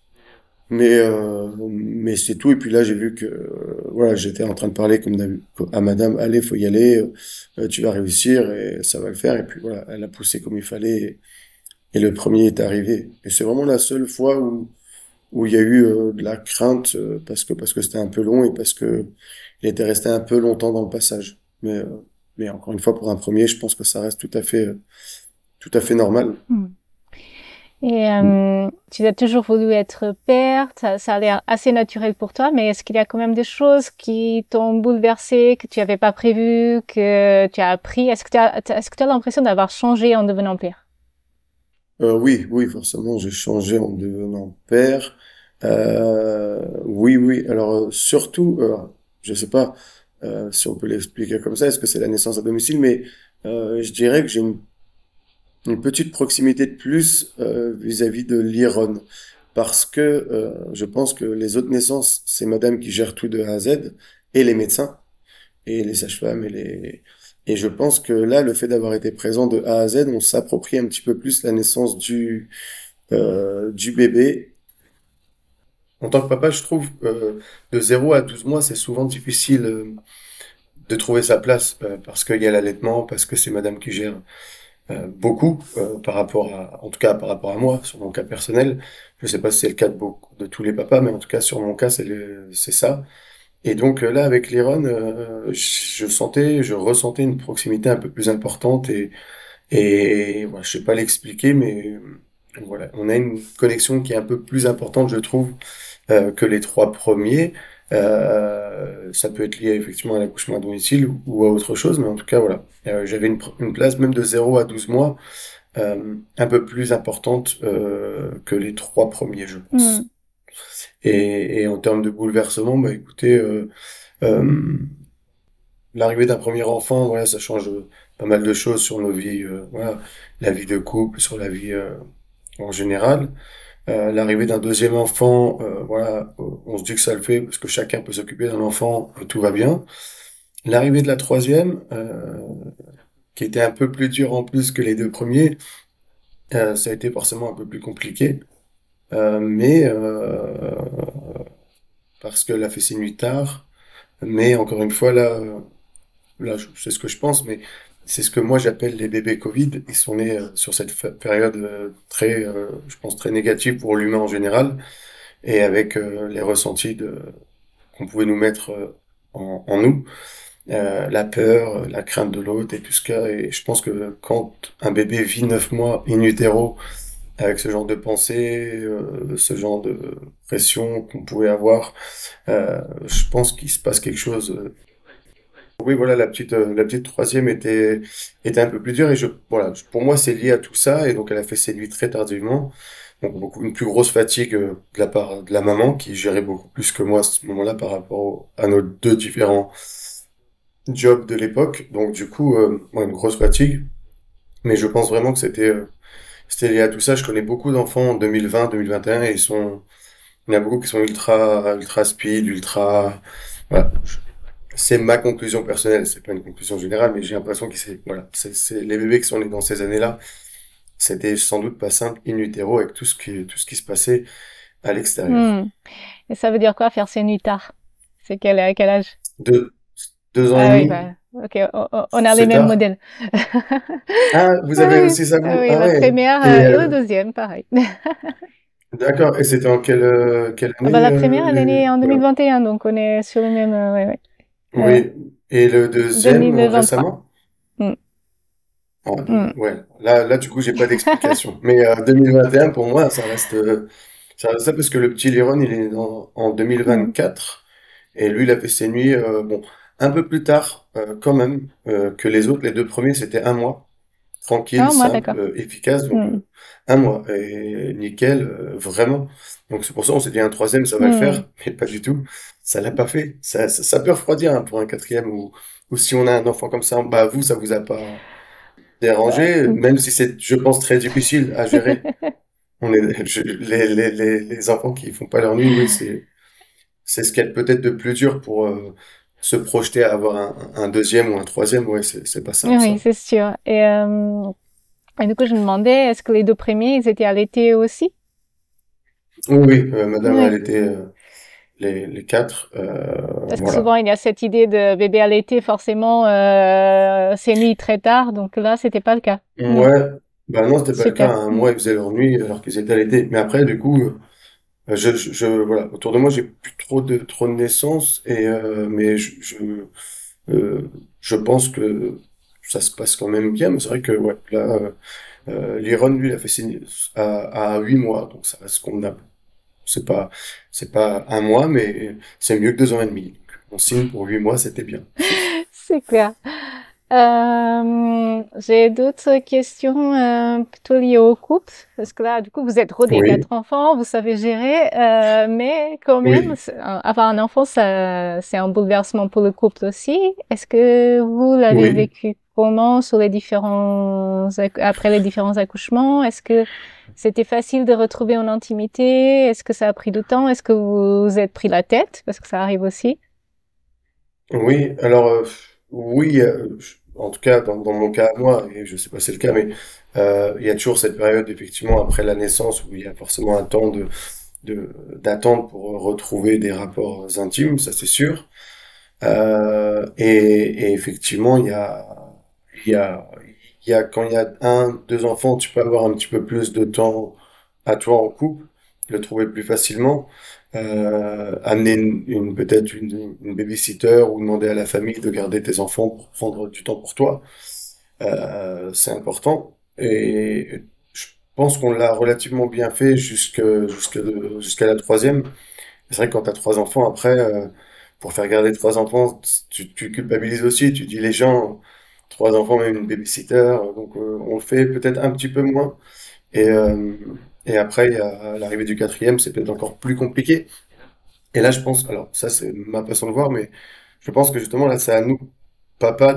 mais c'est tout. Et puis là, j'ai vu que, voilà, j'étais en train de parler à Madame, allez, faut y aller, tu vas réussir et ça va le faire. Et puis voilà, elle a poussé comme il fallait et le premier est arrivé. Et c'est vraiment la seule fois où il y a eu de la crainte parce que c'était un peu long et parce que il était resté un peu longtemps dans le passage. Mais encore une fois, pour un premier, je pense que ça reste tout à fait normal. Hmm. Et tu as toujours voulu être père, ça a l'air assez naturel pour toi, mais est-ce qu'il y a quand même des choses qui t'ont bouleversé, que tu n'avais pas prévu, que tu as appris? Est-ce que tu as l'impression d'avoir changé en devenant père? Oui, oui, forcément, j'ai changé en devenant père. Oui, oui. Alors, surtout, je sais pas si on peut l'expliquer comme ça, est-ce que c'est la naissance à domicile, mais je dirais que j'ai une petite proximité de plus vis-à-vis de l'Iron. Parce que je pense que les autres naissances, c'est madame qui gère tout de A à Z, et les médecins, et les sages-femmes, et je pense que là, le fait d'avoir été présent de A à Z, on s'approprie un petit peu plus la naissance du bébé. En tant que papa, je trouve de 0 à 12 mois, c'est souvent difficile de trouver sa place parce qu'il y a l'allaitement, parce que c'est madame qui gère beaucoup par rapport à, en tout cas par rapport à moi, sur mon cas personnel. Je sais pas si c'est le cas de beaucoup, de tous les papas, mais en tout cas sur mon cas, c'est ça. Et donc là, avec Liron, je ressentais une proximité un peu plus importante et voilà, je sais pas l'expliquer, mais voilà, on a une connexion qui est un peu plus importante, je trouve, que les trois premiers. Ça peut être lié effectivement à l'accouchement à domicile ou à autre chose, mais en tout cas, voilà. J'avais une place même de 0 à 12 mois un peu plus importante que les trois premiers, je Hmm. pense. Et en termes de bouleversement, bah écoutez, euh, l'arrivée d'un premier enfant, voilà, ça change pas mal de choses sur nos vies, voilà, la vie de couple, sur la vie en général. L'arrivée d'un deuxième enfant, voilà, on se dit que ça le fait parce que chacun peut s'occuper d'un enfant, tout va bien. L'arrivée de la troisième, qui était un peu plus dure en plus que les deux premiers, ça a été forcément un peu plus compliqué. Mais parce qu'elle a fait ses nuits tard. Mais encore une fois, là, c'est ce que je pense, mais c'est ce que moi j'appelle les bébés Covid. Ils sont nés sur cette période très, je pense, très négative pour l'humain en général, et avec les ressentis qu'on pouvait nous mettre en nous, la peur, la crainte de l'autre et tout ce cas. Et je pense que quand un bébé vit 9 mois in utero avec ce genre de pensée, ce genre de pression qu'on pouvait avoir, je pense qu'il se passe quelque chose. Oui, voilà, la petite troisième était un peu plus dure et voilà, pour moi, c'est lié à tout ça et donc elle a fait ses nuits très tardivement. Donc une plus grosse fatigue de la part de la maman qui gérait beaucoup plus que moi à ce moment-là par rapport à nos deux différents jobs de l'époque. Donc du coup, ouais, une grosse fatigue. Mais je pense vraiment que c'était lié à tout ça. Je connais beaucoup d'enfants en 2020, 2021 et il y en a beaucoup qui sont ultra speed, ultra, voilà. C'est ma conclusion personnelle, c'est pas une conclusion générale, mais j'ai l'impression que voilà, c'est les bébés qui sont nés dans ces années-là, c'était sans doute pas simple in utero avec tout ce qui se passait à l'extérieur. Hmm. Et ça veut dire quoi faire ses nuits tard? C'est à quel âge? Deux, 2 ans et Ah oui, demi, bah, ok, on a les c'est mêmes tard. modèles. Ah, vous Ah avez oui, aussi ça ah vous? oui, Ah la ouais. première Et et le deuxième, pareil. d'accord. Et c'était en quelle Ah bah, année la première, elle est née en voilà. 2021, donc on est sur le même, ouais, ouais. Euh, Oui. Et le deuxième 2023. récemment? Hmm, Ah, hmm, ouais. Là, du coup, j'ai pas d'explication. Mais 2021, pour moi, ça reste ça parce que le petit Liron, il est né en hmm. 2024. Et lui, il a fait ses nuits, bon, un peu plus tard, quand même, que les autres. Les deux premiers, c'était un mois. Tranquille, Ah, moi, simple, d'accord. efficace. Donc, Hmm, un mois. Et nickel, vraiment. Donc, c'est pour ça, on s'est dit un troisième, ça va le hmm. faire. Mais pas du tout. Ça l'a pas fait. Ça peut refroidir, hein, pour un quatrième ou si on a un enfant comme ça, bah, vous, ça vous a pas Bah, dérangé, hmm. même si c'est, je pense, très difficile à gérer. Les enfants qui font pas leur nuit, oui, c'est ce qu'il y a peut-être de plus dur pour se projeter à avoir un deuxième ou un troisième. Ouais, c'est pas simple, Oui, ça. c'est sûr. Et du coup, je me demandais, est-ce que les deux premiers, ils étaient allaités aussi? Oui, oui, madame, elle Oui. était les quatre. Parce que Voilà. souvent, il y a cette idée de bébé allaité, forcément, c'est nuit très tard, donc là, c'était pas le cas. Hmm. Ouais, bah non, c'était pas le cas. Super. Un Hmm. mois, ils faisaient leur nuit alors qu'ils étaient allaités. Mais après, du coup, voilà, autour de moi, j'ai plus trop de naissances mais euh, je pense que ça se passe quand même bien. Mais c'est vrai que ouais, là, Liron, lui, il a fait signe à 8 mois, donc ça reste convenable. C'est pas, c'est pas un mois, mais c'est mieux que 2 ans et demi. Donc, on signe pour 8 mois, c'était bien. C'est clair. J'ai d'autres questions plutôt liées au couple, parce que là, du coup, vous êtes rodés, Oui, 4 enfants, vous savez gérer, mais quand même, oui, avoir un enfant, ça, c'est un bouleversement pour le couple aussi. Est-ce que vous l'avez oui. vécu comment sur les après les différents accouchements? Est-ce que c'était facile de retrouver en intimité? Est-ce que ça a pris du temps? Est-ce que vous vous êtes pris la tête? Parce que ça arrive aussi. Oui, alors oui, en tout cas dans mon cas à moi, et je sais pas si c'est le cas, mais il y a toujours cette période effectivement après la naissance où il y a forcément un temps d'attente pour retrouver des rapports intimes, ça c'est sûr. Et effectivement il y a quand il y a un, deux enfants, tu peux avoir un petit peu plus de temps à toi en couple, le trouver plus facilement, amener peut-être une babysitter ou demander à la famille de garder tes enfants pour prendre du temps pour toi. C'est important. Et je pense qu'on l'a relativement bien fait jusqu'à la troisième. C'est vrai que quand tu as 3 enfants, après, pour faire garder 3 enfants, tu culpabilises aussi. Tu dis les gens, 3 enfants, même une babysitter. Donc on le fait peut-être un petit peu moins. Et, euh, et après, il y a l'arrivée du quatrième, c'est peut-être encore plus compliqué. Et là, je pense, alors ça c'est ma façon de voir, mais je pense que justement là, c'est à nous, papa,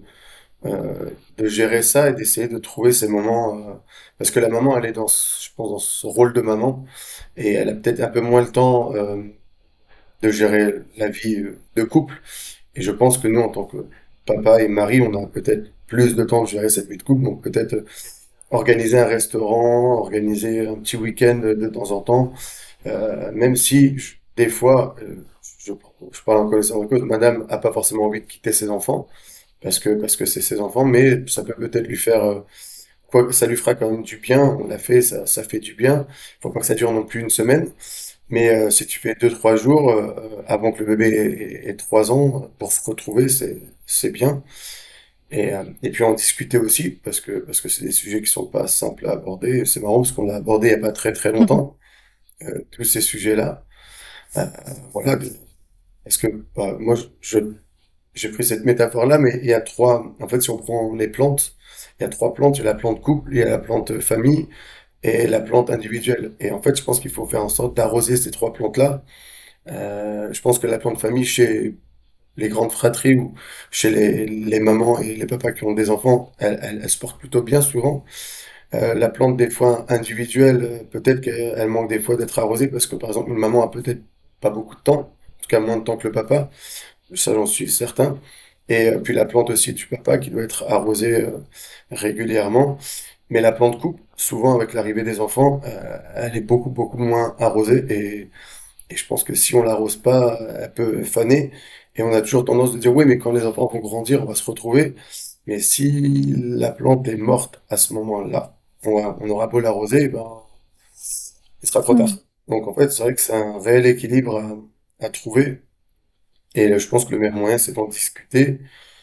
de gérer ça et d'essayer de trouver ces moments. Parce que la maman, elle est je pense, dans ce rôle de maman. Et elle a peut-être un peu moins le temps de gérer la vie de couple. et je pense que nous, en tant que papa et mari, on a peut-être plus de temps de gérer cette vie de couple, donc peut-être organiser un restaurant, organiser un petit week-end de temps en temps, même si des fois, je, je parle en connaissance de cause, madame a pas forcément envie de quitter ses enfants, parce que c'est ses enfants, mais ça peut peut-être lui faire, quoi, ça lui fera quand même du bien, on l'a fait, ça fait du bien, faut pas que ça dure non plus une semaine, mais si tu fais 2, 3 jours avant que le bébé ait 3 ans, pour se retrouver, c'est bien. Et puis en discuter aussi, parce que c'est des sujets qui sont pas simples à aborder. C'est marrant parce qu'on l'a abordé il y a pas très très longtemps, tous ces sujets-là. Euh, voilà. Est-ce que moi j'ai pris cette métaphore-là, mais il y a trois. En fait, si on prend les plantes, il y a trois plantes. Il y a la plante couple, il y a la plante famille et la plante individuelle. Et en fait, je pense qu'il faut faire en sorte d'arroser ces trois plantes-là. Je pense que la plante famille chez les grandes fratries ou chez les mamans et les papas qui ont des enfants, elles se portent plutôt bien souvent. La plante, des fois individuelle, peut-être qu'elle manque des fois d'être arrosée parce que, par exemple, une maman a peut-être pas beaucoup de temps, en tout cas moins de temps que le papa, ça j'en suis certain. Et puis la plante aussi du papa qui doit être arrosée régulièrement. Mais la plante couple, souvent avec l'arrivée des enfants, elle est beaucoup beaucoup moins arrosée et je pense que si on l'arrose pas, elle peut faner. Et on a toujours tendance de dire, oui, mais quand les enfants vont grandir, on va se retrouver. Mais si la plante est morte à ce moment-là, on aura beau l'arroser, eh ben, il sera trop tard. Mm. Donc en fait, c'est vrai que c'est un réel équilibre à trouver. Et je pense que le meilleur moyen, c'est d'en discuter.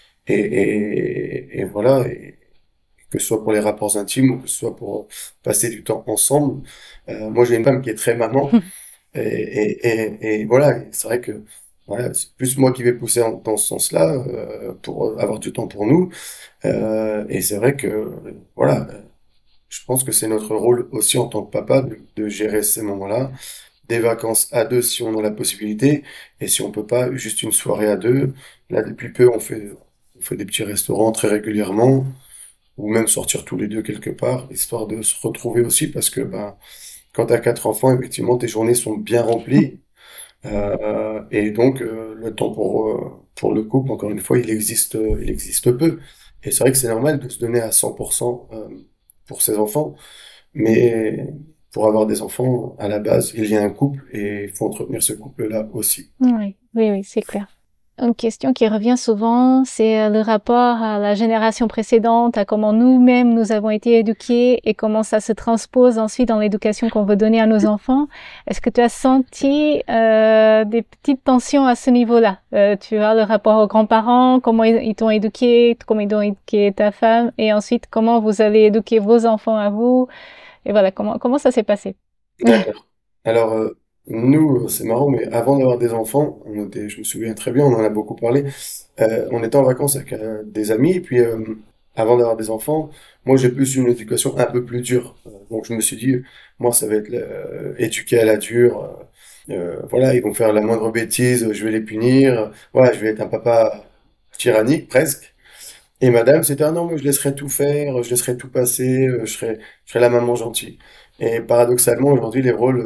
Et voilà, et que ce soit pour les rapports intimes ou que ce soit pour passer du temps ensemble. Moi, j'ai une femme qui est très maman. Et voilà, c'est vrai que voilà, c'est plus moi qui vais pousser dans ce sens-là pour avoir du temps pour nous. Et c'est vrai que voilà, je pense que c'est notre rôle aussi en tant que papa de gérer ces moments-là, des vacances à deux si on a la possibilité, et si on peut pas, juste une soirée à deux. Là, depuis peu, on fait des petits restaurants très régulièrement, ou même sortir tous les deux quelque part, histoire de se retrouver aussi, parce que ben, quand tu as 4 enfants, effectivement, tes journées sont bien remplies. Et donc, le temps pour le couple, encore une fois, il existe peu. Et c'est vrai que c'est normal de se donner à 100% pour ses enfants, mais pour avoir des enfants, à la base, il y a un couple et il faut entretenir ce couple-là aussi. Oui, oui, oui, c'est clair. Une question qui revient souvent, c'est le rapport à la génération précédente, à comment nous-mêmes nous avons été éduqués et comment ça se transpose ensuite dans l'éducation qu'on veut donner à nos enfants. Est-ce que tu as senti des petites tensions à ce niveau-là? Tu as le rapport aux grands-parents, comment ils t'ont éduqué, comment ils ont éduqué ta femme, et ensuite comment vous allez éduquer vos enfants à vous, et voilà, comment ça s'est passé? D'accord. Alors, nous, c'est marrant, mais avant d'avoir des enfants, je me souviens très bien, on en a beaucoup parlé, on était en vacances avec des amis, et puis avant d'avoir des enfants, moi j'ai plus une éducation un peu plus dure. Donc je me suis dit, moi ça va être éduquer à la dure. Voilà, ils vont faire la moindre bêtise, je vais les punir. Voilà, je vais être un papa tyrannique presque. Et madame, c'était, ah non, moi je laisserai tout faire, je laisserai tout passer, je serai la maman gentille. Et paradoxalement, aujourd'hui, les rôles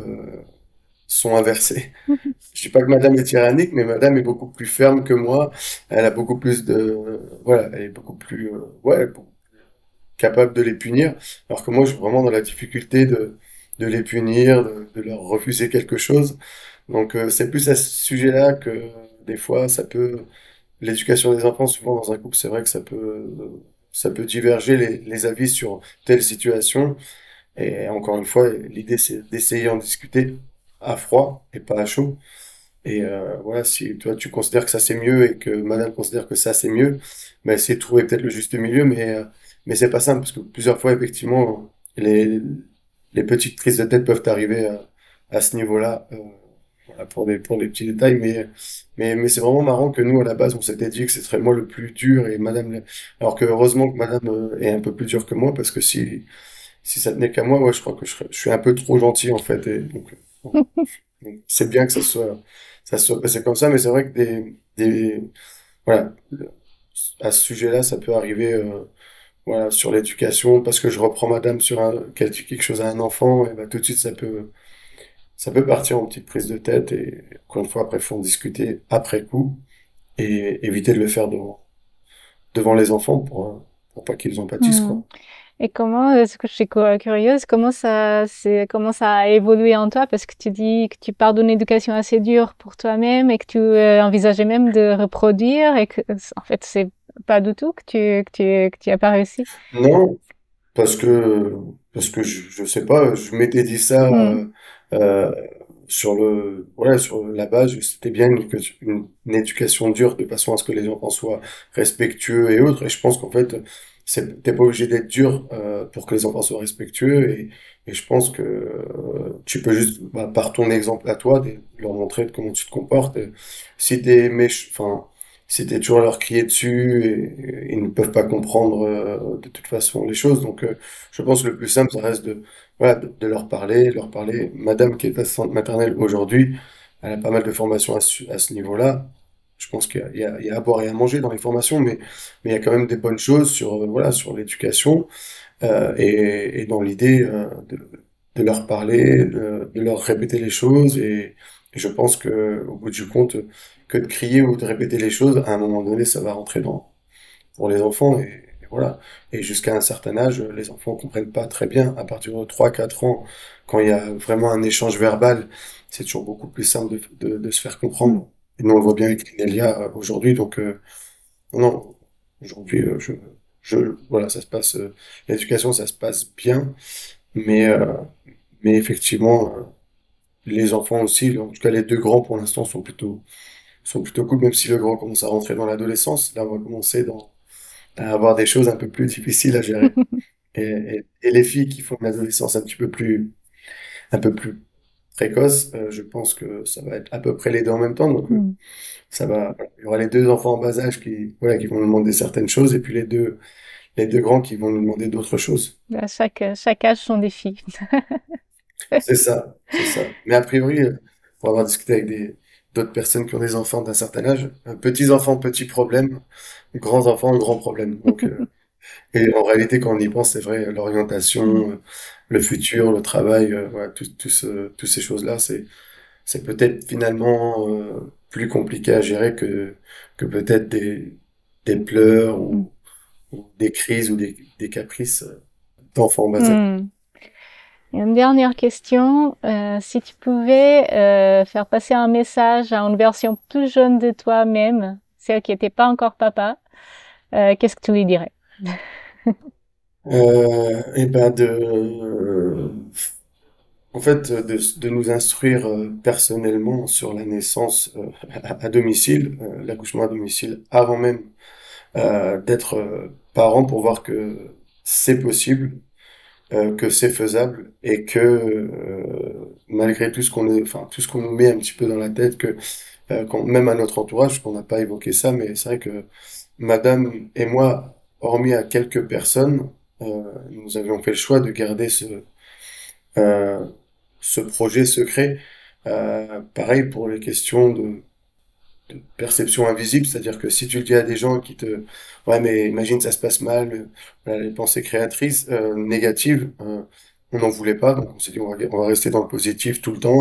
sont inversés. Je dis pas que madame est tyrannique, mais madame est beaucoup plus ferme que moi. Elle a beaucoup plus voilà, elle est beaucoup plus, ouais, capable de les punir. Alors que moi, je suis vraiment dans la difficulté de les punir, de leur refuser quelque chose. Donc, c'est plus à ce sujet-là que des fois, l'éducation des enfants, souvent dans un couple, c'est vrai que ça peut diverger les avis sur telle situation. Et encore une fois, l'idée, c'est d'essayer d'en discuter à froid et pas à chaud. Et voilà, si toi tu considères que ça c'est mieux et que madame considère que ça c'est mieux, bah, essayer de trouver peut-être le juste milieu, mais c'est pas simple parce que plusieurs fois, effectivement, les petites crises de tête peuvent arriver à ce niveau-là, voilà, pour des petits détails, mais c'est vraiment marrant que nous, à la base, on s'était dit que ce serait moi le plus dur et alors que heureusement que madame est un peu plus dure que moi parce que si ça tenait qu'à moi, ouais, je crois que je suis un peu trop gentil en fait, et donc, c'est bien que ça soit passé comme ça, mais c'est vrai que voilà, à ce sujet-là, ça peut arriver, voilà, sur l'éducation, parce que je reprends madame qu'elle dit quelque chose à un enfant, et bah, tout de suite, ça peut partir en petite prise de tête, et encore une fois, après, il faut en discuter après coup, et éviter de le faire devant les enfants pour pas qu'ils en pâtissent, Hmm. quoi. Et comment, ce que je suis curieuse, comment ça a évolué en toi? Parce que tu dis que tu pars d'une éducation assez dure pour toi-même et que tu envisageais même de reproduire et que, en fait, c'est pas du tout que tu as pas réussi. Non, parce que je sais pas, je m'étais dit ça Hmm. euh, sur la base, c'était bien une éducation dure de façon à ce que les enfants soient respectueux et autres. Et je pense qu'en fait, t'es pas obligé d'être dur pour que les enfants soient respectueux. Et je pense que tu peux juste, bah, par ton exemple à toi, leur montrer comment tu te comportes. Et si enfin, si t'es toujours à leur crier dessus, et ils ne peuvent pas comprendre de toute façon les choses. Donc, je pense que le plus simple, ça reste voilà, de leur parler, de leur parler. Madame qui est assistante maternelle aujourd'hui, elle a pas mal de formations à ce niveau-là. Je pense qu'il y a à boire et à manger dans les formations, mais il y a quand même des bonnes choses sur, voilà, sur l'éducation, et dans l'idée de leur parler, de leur répéter les choses. Et je pense que, au bout du compte, que de crier ou de répéter les choses, à un moment donné, ça va rentrer pour les enfants. Et voilà. Et jusqu'à un certain âge, les enfants comprennent pas très bien. À partir de 3 4 ans, quand il y a vraiment un échange verbal, c'est toujours beaucoup plus simple de se faire Hmm. comprendre. Et nous, on le voit bien avec Nelia aujourd'hui. Donc, non, aujourd'hui, voilà, ça se passe, l'éducation, ça se passe bien. Mais, euh, mais effectivement, les enfants aussi, en tout cas les deux grands pour l'instant, sont plutôt cool, même si le grand commence à rentrer dans l'adolescence. Là, on va commencer à avoir des choses un peu plus difficiles à gérer. Et les filles qui font une adolescence un peu plus précoce, je pense que ça va être à peu près les deux en même temps. Donc, Hmm. voilà. Il y aura les deux enfants en bas âge voilà, qui vont nous demander certaines choses, et puis les deux grands qui vont nous demander d'autres choses. À chaque âge son défi. C'est ça, c'est ça. Mais a priori, pour avoir discuté avec d'autres personnes qui ont des enfants d'un certain âge, petits enfants, petits problèmes, grands enfants, grands problèmes. Donc, et en réalité, quand on y pense, c'est vrai, Hmm. l'orientation, le futur, le travail, voilà, toutes ces choses-là, c'est peut-être finalement plus compliqué à gérer que peut-être des pleurs Hmm. ou des crises ou des caprices d'enfants en bas âge. Hmm. Et une dernière question, si tu pouvais faire passer un message à une version plus jeune de toi-même, celle qui n'était pas encore papa, qu'est-ce que tu lui dirais? Et ben en fait, de nous instruire personnellement sur la naissance à domicile, l'accouchement à domicile, avant même d'être parent, pour voir que c'est possible, que c'est faisable, et que malgré tout ce enfin tout ce qu'on nous met un petit peu dans la tête, que même à notre entourage, qu'on n'a pas évoqué ça, mais c'est vrai que Madame et moi, hormis à quelques personnes, nous avions fait le choix de garder euh, ce projet secret. Pareil pour les questions de perception invisible, c'est-à-dire que si tu le dis à des gens qui ouais, mais imagine ça se passe mal, voilà, les pensées créatrices négatives, on n'en voulait pas, donc on s'est dit on va rester dans le positif tout le temps.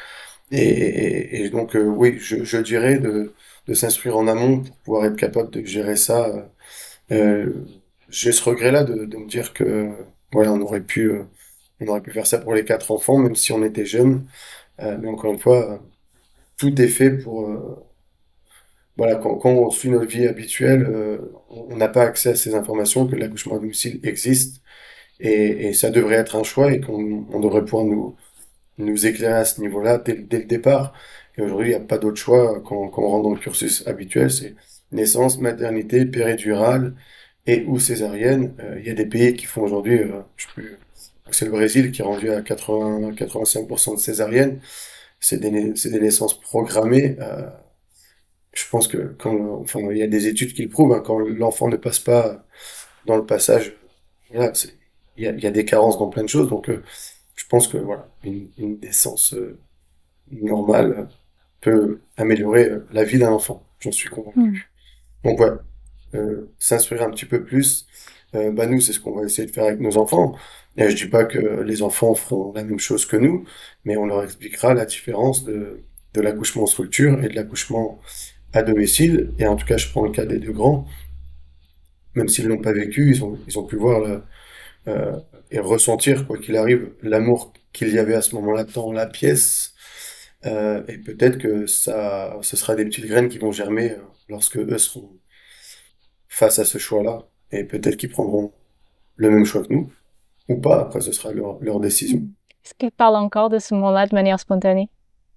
Et donc oui, je dirais de s'instruire en amont pour pouvoir être capable de gérer ça. Euh, j'ai ce regret-là de me dire que voilà, on aurait pu faire ça pour les 4 enfants, même si on était jeunes. Mais encore une fois, tout est fait pour voilà, quand on suit notre vie habituelle, on n'a pas accès à ces informations, que l'accouchement à domicile existe, et ça devrait être un choix, et on devrait pouvoir nous éclairer à ce niveau-là dès le départ. Et aujourd'hui, il n'y a pas d'autre choix quand on rentre dans le cursus habituel, c'est naissance, maternité, péridurale et ou césarienne. Il y a des pays qui font aujourd'hui, je sais plus, je crois que c'est le Brésil qui est rendu à 85% de césarienne. C'est des naissances programmées. Je pense que enfin, il y a des études qui le prouvent, hein, quand l'enfant ne passe pas dans le passage, voilà, il y a des carences dans plein de choses. Donc, je pense que voilà, une naissance normale peut améliorer la vie d'un enfant. J'en suis Hmm. convaincu. Donc, ouais, s'instruire un petit peu plus. Bah, nous, c'est ce qu'on va essayer de faire avec nos enfants. Et je dis pas que les enfants feront la même chose que nous, mais on leur expliquera la différence de l'accouchement en structure et de l'accouchement à domicile, et en tout cas je prends le cas des deux grands, même s'ils l'ont pas vécu, ils ont pu voir euh, et ressentir, quoi qu'il arrive, l'amour qu'il y avait à ce moment-là dans la pièce. Et peut-être que ce sera des petites graines qui vont germer lorsque eux seront face à ce choix-là. Et peut-être qu'ils prendront le même choix que nous, ou pas, après ce sera leur décision. Mm. Est-ce qu'il parle encore de ce moment-là de manière spontanée?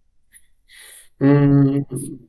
Hum,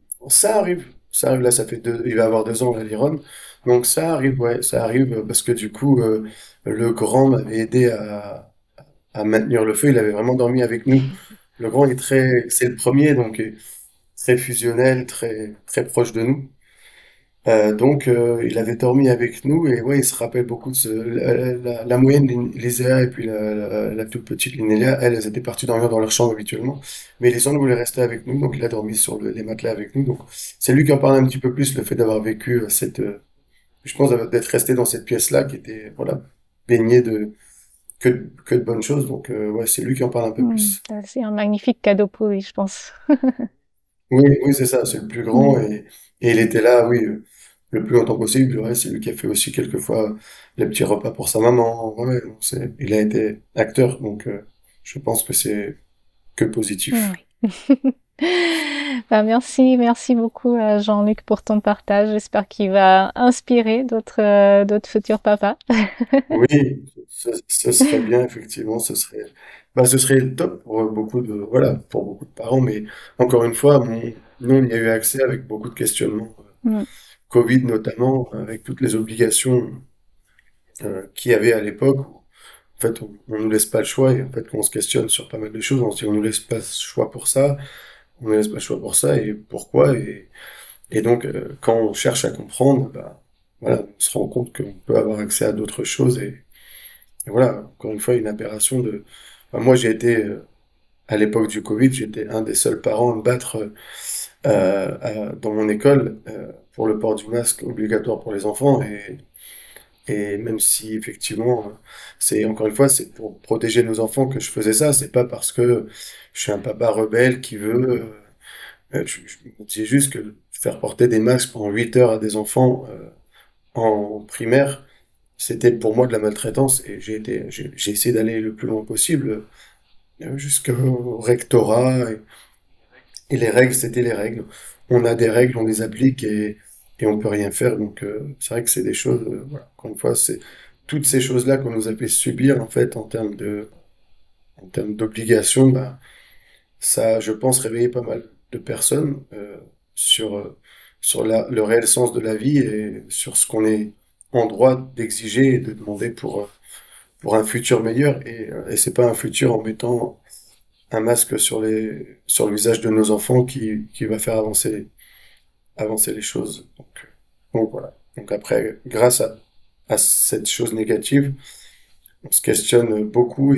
ça arrive là, il va avoir 2 ans là, Liron. Donc ça arrive, ouais, ça arrive parce que du coup, le grand m'avait aidé à maintenir le feu. Il avait vraiment dormi avec nous. Le grand c'est le premier, donc très fusionnel, très proche de nous. Donc, il avait dormi avec nous et ouais, il se rappelle beaucoup de la moyenne, Liséa et puis la toute petite Linélia, elles étaient parties dormir dans leur chambre habituellement. Mais les autres voulaient rester avec nous, donc il a dormi sur les matelas avec nous. Donc, c'est lui qui en parle un petit peu plus, le fait d'avoir vécu je pense d'être resté dans cette pièce-là qui était, voilà, baignée que de bonnes choses. Donc, ouais, c'est lui qui en parle un peu Mm. plus. C'est un magnifique cadeau pour lui, je pense. Oui, oui, c'est ça, c'est le plus grand Mm. et il était là, oui, le plus longtemps possible. Ouais, c'est lui qui a fait aussi quelquefois les petits repas pour sa maman. Ouais, donc il a été acteur, donc je pense que c'est que positif. Oui. Ben, merci beaucoup Jean-Luc pour ton partage. J'espère qu'il va inspirer d'autres futurs papas. Oui, ce serait bien, effectivement, ce serait le top pour beaucoup voilà, pour beaucoup de parents, mais encore une fois, nous, on y a eu accès avec beaucoup de questionnements, Mm. Covid notamment, avec toutes les obligations qu'il y avait à l'époque. En fait, on nous laisse pas le choix et en fait, quand on se questionne sur pas mal de choses, on se dit on nous laisse pas le choix pour ça, on nous laisse pas le choix pour ça et pourquoi et donc quand on cherche à comprendre, bah voilà, on se rend compte qu'on peut avoir accès à d'autres choses et voilà, encore une fois, une aberration de. Enfin, moi, j'ai été à l'époque du Covid, j'étais un des seuls parents à me battre dans mon école pour le port du masque obligatoire pour les enfants et même si effectivement, c'est encore une fois, c'est pour protéger nos enfants que je faisais ça. C'est pas parce que je suis un papa rebelle qui veut. Je me disais juste que faire porter des masques pendant 8 heures à des enfants en primaire, c'était pour moi de la maltraitance. Et j'ai essayé d'aller le plus loin possible jusqu'au rectorat. Et les règles, c'était les règles. On a des règles, on les applique et on peut rien faire. Donc, c'est vrai que c'est des choses, voilà, encore une fois, c'est toutes ces choses-là qu'on nous a fait subir, en fait, en termes d'obligations, bah, ça, je pense, réveillé pas mal de personnes, sur le réel sens de la vie et sur ce qu'on est en droit d'exiger et de demander pour un futur meilleur. Et c'est pas un futur en mettant un masque sur le visage de nos enfants qui va faire avancer les choses. Donc voilà. Donc après, grâce à cette chose négative, on se questionne beaucoup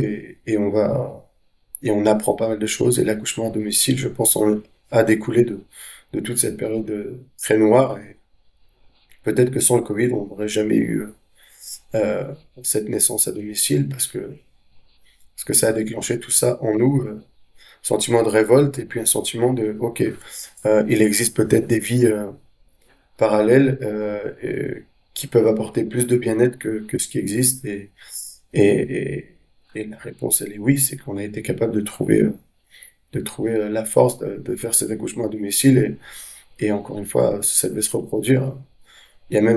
et on apprend pas mal de choses. Et l'accouchement à domicile, je pense, a découlé de toute cette période très noire. Et peut-être que sans le Covid, on n'aurait jamais eu cette naissance à domicile parce que ça a déclenché tout ça en nous. Sentiment de révolte et puis un sentiment de ok, il existe peut-être des vies parallèles qui peuvent apporter plus de bien-être que ce qui existe et, et, et la réponse elle est oui, c'est qu'on a été capable de trouver la force de faire cet accouchement à domicile et encore une fois si ça devait se reproduire il n'y a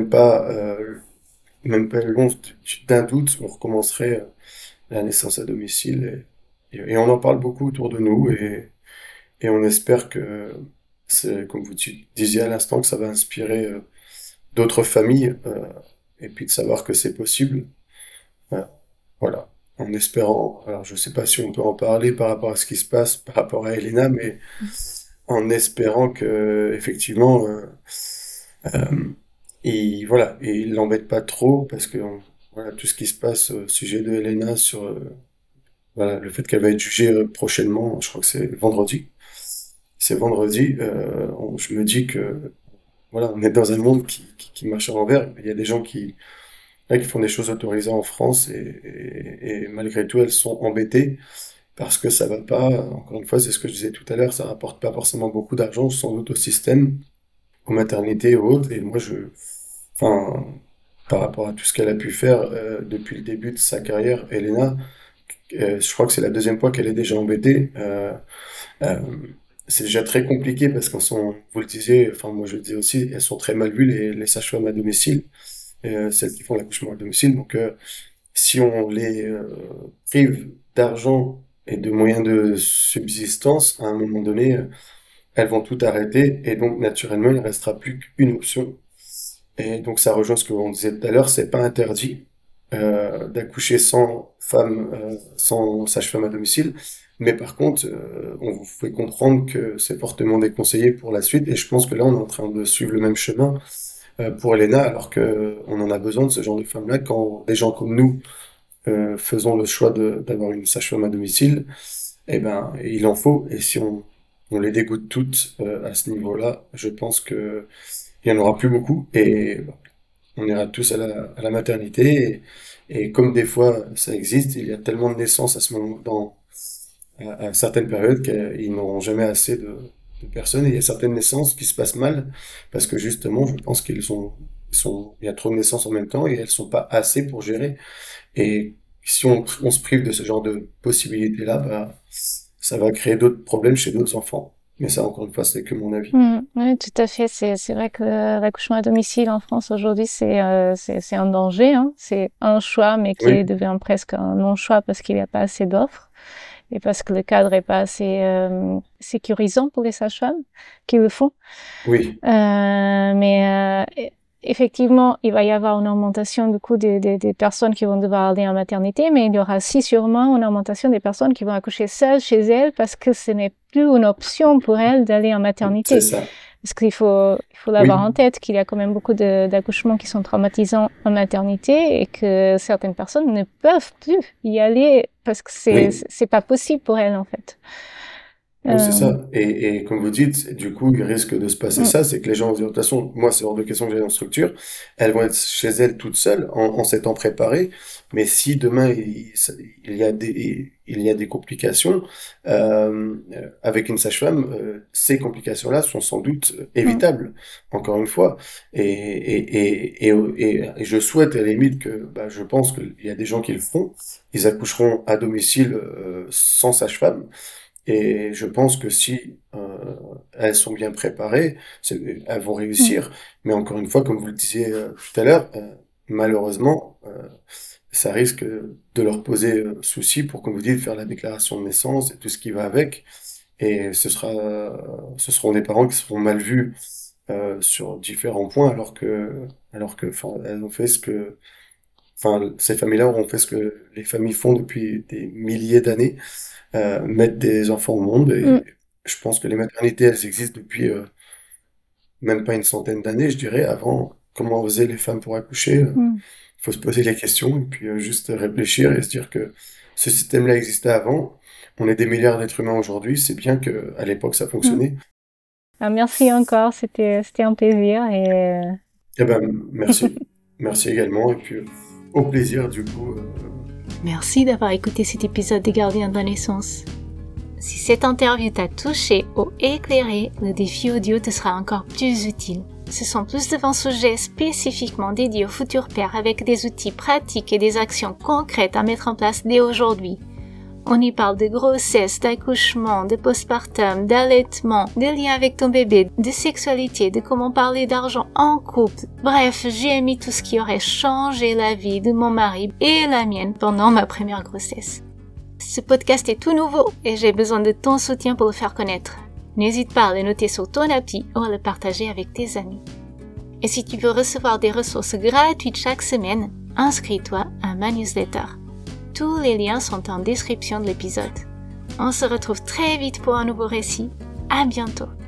même pas l'once d'un doute on recommencerait la naissance à domicile et on en parle beaucoup autour de nous et on espère que c'est, comme vous disiez à l'instant, que ça va inspirer d'autres familles et puis de savoir que c'est possible. Euh, voilà. En espérant, alors je sais pas si on peut en parler par rapport à ce qui se passe par rapport à Elena, mais en espérant que effectivement, euh, voilà, et il l'embête pas trop parce que voilà tout ce qui se passe au sujet de Elena sur voilà le fait qu'elle va être jugée prochainement, je crois que c'est vendredi. C'est vendredi, je me dis que voilà, on est dans un monde qui marche à l'envers. Il y a des gens là, qui font des choses autorisées en France et malgré tout, elles sont embêtées parce que ça va pas. Encore une fois, c'est ce que je disais tout à l'heure, ça rapporte pas forcément beaucoup d'argent, sans doute au système. aux maternités ou autres. Et moi, enfin, par rapport à tout ce qu'elle a pu faire depuis le début de sa carrière, Elena, je crois que c'est la deuxième fois qu'elle est déjà embêtée. Euh, c'est déjà très compliqué parce qu'elles sont, vous le disiez, enfin moi je le dis aussi, elles sont très mal vues les sages-femmes à domicile, celles qui font l'accouchement à domicile. Donc si on les prive d'argent et de moyens de subsistance, à un moment donné, elles vont tout arrêter et donc naturellement il ne restera plus qu'une option. Et donc ça rejoint ce que on disait tout à l'heure, c'est pas interdit d'accoucher sans sage-femme à domicile, mais par contre, on vous fait comprendre que c'est fortement déconseillé pour la suite. Et je pense que là, on est en train de suivre le même chemin pour Elena, alors que on en a besoin de ce genre de femme-là quand des gens comme nous faisons le choix d'avoir une sage-femme à domicile. Eh ben, il en faut. Et si on les dégoûte toutes à ce niveau-là, je pense que il y en aura plus beaucoup. Et on ira tous à la maternité et comme des fois ça existe, il y a tellement de naissances à ce moment à certaines périodes qu'ils n'auront jamais assez de personnes et il y a certaines naissances qui se passent mal parce que justement je pense il y a trop de naissances en même temps et elles sont pas assez pour gérer et si on se prive de ce genre de possibilités-là, bah, ça va créer d'autres problèmes chez d'autres enfants. Mais ça, encore une fois, c'est que mon avis. Oui, tout à fait. C'est vrai que l'accouchement à domicile en France aujourd'hui, c'est un danger, hein. C'est un choix, mais qui Oui, devient presque un non-choix parce qu'il n'y a pas assez d'offres et parce que le cadre est pas assez sécurisant pour les sages-femmes qui le font. oui, Mais effectivement, il va y avoir une augmentation du coup des personnes qui vont devoir aller en maternité, mais il y aura aussi sûrement une augmentation des personnes qui vont accoucher seules chez elles parce que ce n'est plus une option pour elles d'aller en c'est maternité. ça. Parce qu'il faut l'avoir Oui, en tête qu'il y a quand même beaucoup d'accouchements qui sont traumatisants en maternité et que certaines personnes ne peuvent plus y aller parce que oui. c'est pas possible pour elles en fait. Oui, c'est Euh, ça. Et comme vous dites, du coup, il risque de se passer mm, ça, c'est que les gens vont dire, de toute façon, moi, c'est hors de question que j'aille en structure. Elles vont être chez elles toutes seules, en s'étant préparées. Mais si demain, il y a des complications, avec une sage-femme, ces complications-là sont sans doute mm, évitables, encore une fois. Et je souhaite, à la limite, bah, je pense qu'il y a des gens qui le feront. Ils accoucheront à domicile, sans sage-femme. Et je pense que si elles sont bien préparées, elles vont mm, réussir. Mais encore une fois, comme vous le disiez tout à l'heure, malheureusement, ça risque de leur poser souci pour, comme vous dites, faire la déclaration de naissance et tout ce qui va avec. Et ce seront des parents qui seront mal vus sur différents points, enfin, elles ont fait enfin, ces familles-là auront fait ce que les familles font depuis des milliers d'années mettre des enfants au monde. mm, Et je pense que les maternités, elles existent depuis même pas une centaine d'années, je dirais. Avant, comment faisaient les femmes pour accoucher? mm. Il faut se poser les questions et puis juste réfléchir et se dire que ce système-là existait avant. On est des milliards d'êtres humains aujourd'hui. C'est bien que à l'époque ça Mm. fonctionnait. Ah, merci encore, c'était un plaisir et Eh ben, merci. Merci également. Et puis au plaisir du coup. Merci d'avoir écouté cet épisode des Gardiens de la naissance. Si cette interview t'a touché ou éclairé, le défi audio te sera encore plus utile. Ce sont plus de 20 sujets spécifiquement dédiés aux futurs pères avec des outils pratiques et des actions concrètes à mettre en place dès aujourd'hui. On y parle de grossesse, d'accouchement, de postpartum, d'allaitement, de liens avec ton bébé, de sexualité, de comment parler d'argent en couple. Bref, j'ai mis tout ce qui aurait changé la vie de mon mari et la mienne pendant ma première grossesse. Ce podcast est tout nouveau et j'ai besoin de ton soutien pour le faire connaître. N'hésite pas à le noter sur ton appli ou à le partager avec tes amis. Et si tu veux recevoir des ressources gratuites chaque semaine, inscris-toi à ma newsletter. Tous les liens sont en description de l'épisode. On se retrouve très vite pour un nouveau récit. À bientôt!